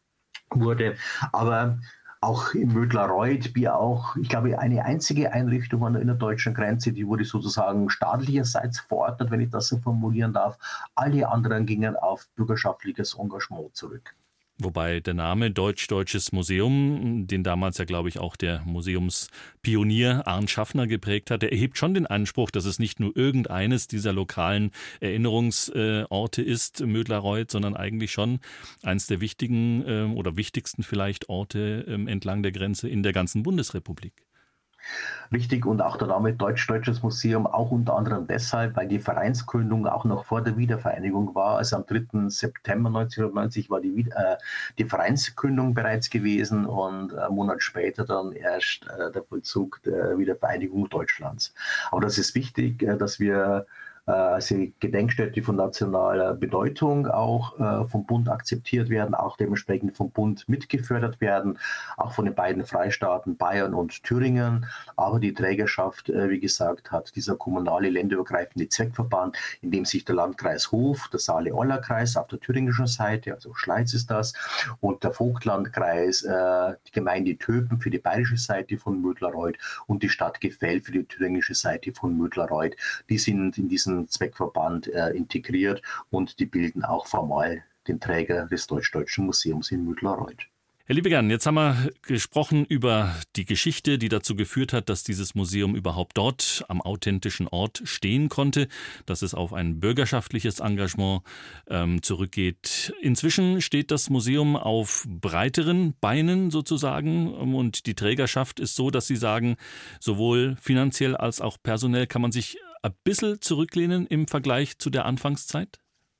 Speaker 3: wurde. Aber auch in Mödlareuth, wie auch, ich glaube, eine einzige Einrichtung an der innerdeutschen Grenze, die wurde sozusagen staatlicherseits verordnet, wenn ich das so formulieren darf. Alle anderen gingen auf bürgerschaftliches Engagement zurück.
Speaker 2: Wobei der Name Deutsch-Deutsches Museum, den damals ja, glaube ich, auch der Museumspionier Arndt Schaffner geprägt hat, der erhebt schon den Anspruch, dass es nicht nur irgendeines dieser lokalen Erinnerungsorte ist, Mödlareuth, sondern eigentlich schon eines der wichtigen oder wichtigsten vielleicht Orte entlang der Grenze in der ganzen Bundesrepublik.
Speaker 3: Richtig, und auch der Name Deutsch-Deutsches Museum auch unter anderem deshalb, weil die Vereinsgründung auch noch vor der Wiedervereinigung war. Also am dritten September neunzehnhundertneunzig war die, äh, die Vereinsgründung bereits gewesen und einen Monat später dann erst äh, der Vollzug der Wiedervereinigung Deutschlands. Aber das ist wichtig, äh, dass wir also Gedenkstätte von nationaler Bedeutung auch äh, vom Bund akzeptiert werden, auch dementsprechend vom Bund mitgefördert werden, auch von den beiden Freistaaten Bayern und Thüringen. Aber die Trägerschaft, äh, wie gesagt, hat dieser kommunale länderübergreifende Zweckverband, in dem sich der Landkreis Hof, der Saale-Orla-Kreis auf der thüringischen Seite, also Schleiz ist das, und der Vogtlandkreis, äh, die Gemeinde Töpen für die bayerische Seite von Mödlareuth und die Stadt Gefell für die thüringische Seite von Mödlareuth, die sind in diesem Zweckverband äh, integriert und die bilden auch formal den Träger des Deutsch-Deutschen Museums in Mödlareuth.
Speaker 2: Herr Liebegern, jetzt haben wir gesprochen über die Geschichte, die dazu geführt hat, dass dieses Museum überhaupt dort am authentischen Ort stehen konnte, dass es auf ein bürgerschaftliches Engagement ähm, zurückgeht. Inzwischen steht das Museum auf breiteren Beinen sozusagen und die Trägerschaft ist so, dass Sie sagen, sowohl finanziell als auch personell kann man sich ein bisschen zurücklehnen im Vergleich zu der Anfangszeit?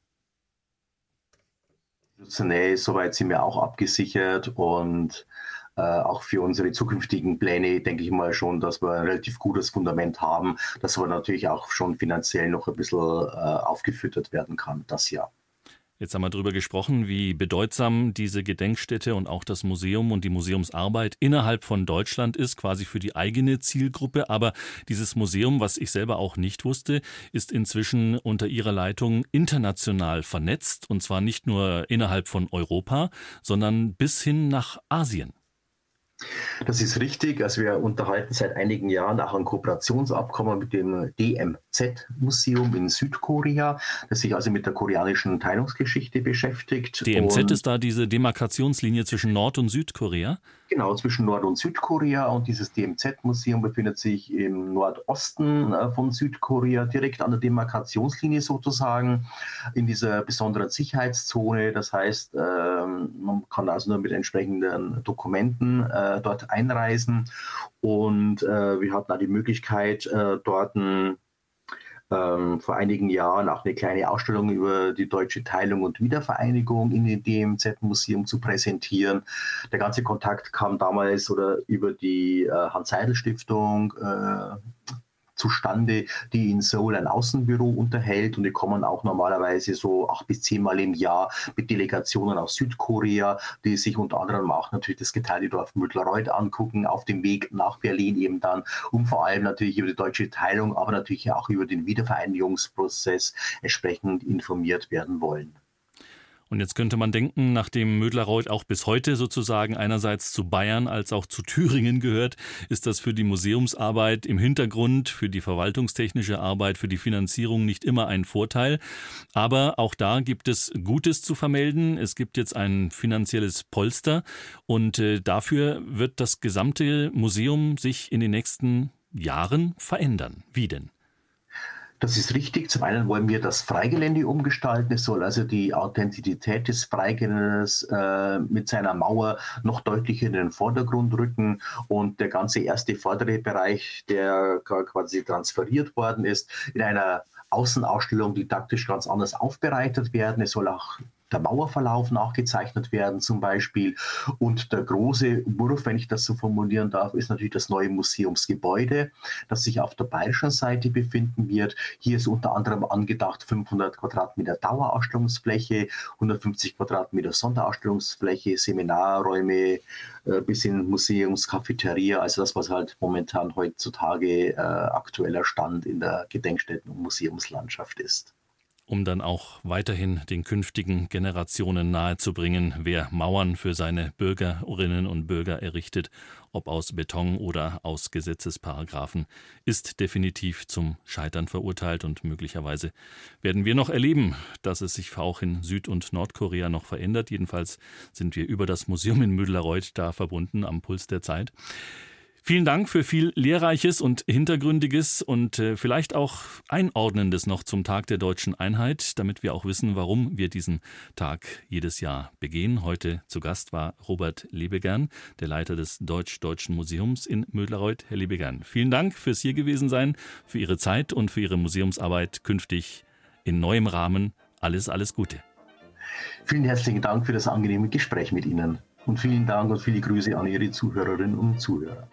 Speaker 3: Nee, soweit sind wir auch abgesichert und äh, auch für unsere zukünftigen Pläne denke ich mal schon, dass wir ein relativ gutes Fundament haben, das aber natürlich auch schon finanziell noch ein bisschen äh, aufgefüttert werden kann, das Jahr.
Speaker 2: Jetzt haben wir darüber gesprochen, wie bedeutsam diese Gedenkstätte und auch das Museum und die Museumsarbeit innerhalb von Deutschland ist, quasi für die eigene Zielgruppe. Aber dieses Museum, was ich selber auch nicht wusste, ist inzwischen unter Ihrer Leitung international vernetzt. Und zwar nicht nur innerhalb von Europa, sondern bis hin nach Asien.
Speaker 3: Das ist richtig. Also wir unterhalten seit einigen Jahren auch ein Kooperationsabkommen mit dem D M Z-Museum in Südkorea, das sich also mit der koreanischen Teilungsgeschichte beschäftigt.
Speaker 2: D M Z
Speaker 3: und
Speaker 2: ist da diese Demarkationslinie zwischen Nord- und Südkorea?
Speaker 3: Genau, zwischen Nord- und Südkorea, und dieses D M Z-Museum befindet sich im Nordosten von Südkorea, direkt an der Demarkationslinie sozusagen, in dieser besonderen Sicherheitszone. Das heißt, man kann also nur mit entsprechenden Dokumenten dort einreisen, und wir hatten auch die Möglichkeit, dort ein Ähm, vor einigen Jahren auch eine kleine Ausstellung über die deutsche Teilung und Wiedervereinigung in dem D M Z-Museum zu präsentieren. Der ganze Kontakt kam damals oder über die äh, Hans-Seidel-Stiftung äh, zustande, die in Seoul ein Außenbüro unterhält, und die kommen auch normalerweise so acht bis zehnmal im Jahr mit Delegationen aus Südkorea, die sich unter anderem auch natürlich das Getreidedorf Mödlareuth angucken, auf dem Weg nach Berlin eben dann, um vor allem natürlich über die deutsche Teilung, aber natürlich auch über den Wiedervereinigungsprozess entsprechend informiert werden wollen.
Speaker 2: Und jetzt könnte man denken, nachdem Mödlareuth auch bis heute sozusagen einerseits zu Bayern als auch zu Thüringen gehört, ist das für die Museumsarbeit im Hintergrund, für die verwaltungstechnische Arbeit, für die Finanzierung nicht immer ein Vorteil. Aber auch da gibt es Gutes zu vermelden. Es gibt jetzt ein finanzielles Polster, und äh, dafür wird das gesamte Museum sich in den nächsten Jahren verändern. Wie denn?
Speaker 3: Das ist richtig. Zum einen wollen wir das Freigelände umgestalten. Es soll also die Authentizität des Freigeländes äh, mit seiner Mauer noch deutlicher in den Vordergrund rücken. Und der ganze erste vordere Bereich, der quasi transferiert worden ist, in einer Außenausstellung didaktisch ganz anders aufbereitet werden. Es soll auch der Mauerverlauf nachgezeichnet werden zum Beispiel. Und der große Wurf, wenn ich das so formulieren darf, ist natürlich das neue Museumsgebäude, das sich auf der bayerischen Seite befinden wird. Hier ist unter anderem angedacht fünfhundert Quadratmeter Dauerausstellungsfläche, hundertfünfzig Quadratmeter Sonderausstellungsfläche, Seminarräume, äh, bis hin Museums, Cafeteria, also das, was halt momentan heutzutage äh, aktueller Stand in der Gedenkstätten- und Museumslandschaft ist.
Speaker 2: Um dann auch weiterhin den künftigen Generationen nahezubringen, wer Mauern für seine Bürgerinnen und Bürger errichtet, ob aus Beton oder aus Gesetzesparagraphen, ist definitiv zum Scheitern verurteilt. Und möglicherweise werden wir noch erleben, dass es sich auch in Süd- und Nordkorea noch verändert. Jedenfalls sind wir über das Museum in Müdlareuth da verbunden am Puls der Zeit. Vielen Dank für viel Lehrreiches und Hintergründiges und äh, vielleicht auch Einordnendes noch zum Tag der Deutschen Einheit, damit wir auch wissen, warum wir diesen Tag jedes Jahr begehen. Heute zu Gast war Robert Lebegern, der Leiter des Deutsch-Deutschen Museums in Müdlareuth. Herr Lebegern, vielen Dank fürs hier gewesen sein, für Ihre Zeit und für Ihre Museumsarbeit künftig in neuem Rahmen. Alles, alles Gute.
Speaker 3: Vielen herzlichen Dank für das angenehme Gespräch mit Ihnen und vielen Dank und viele Grüße an Ihre Zuhörerinnen und Zuhörer.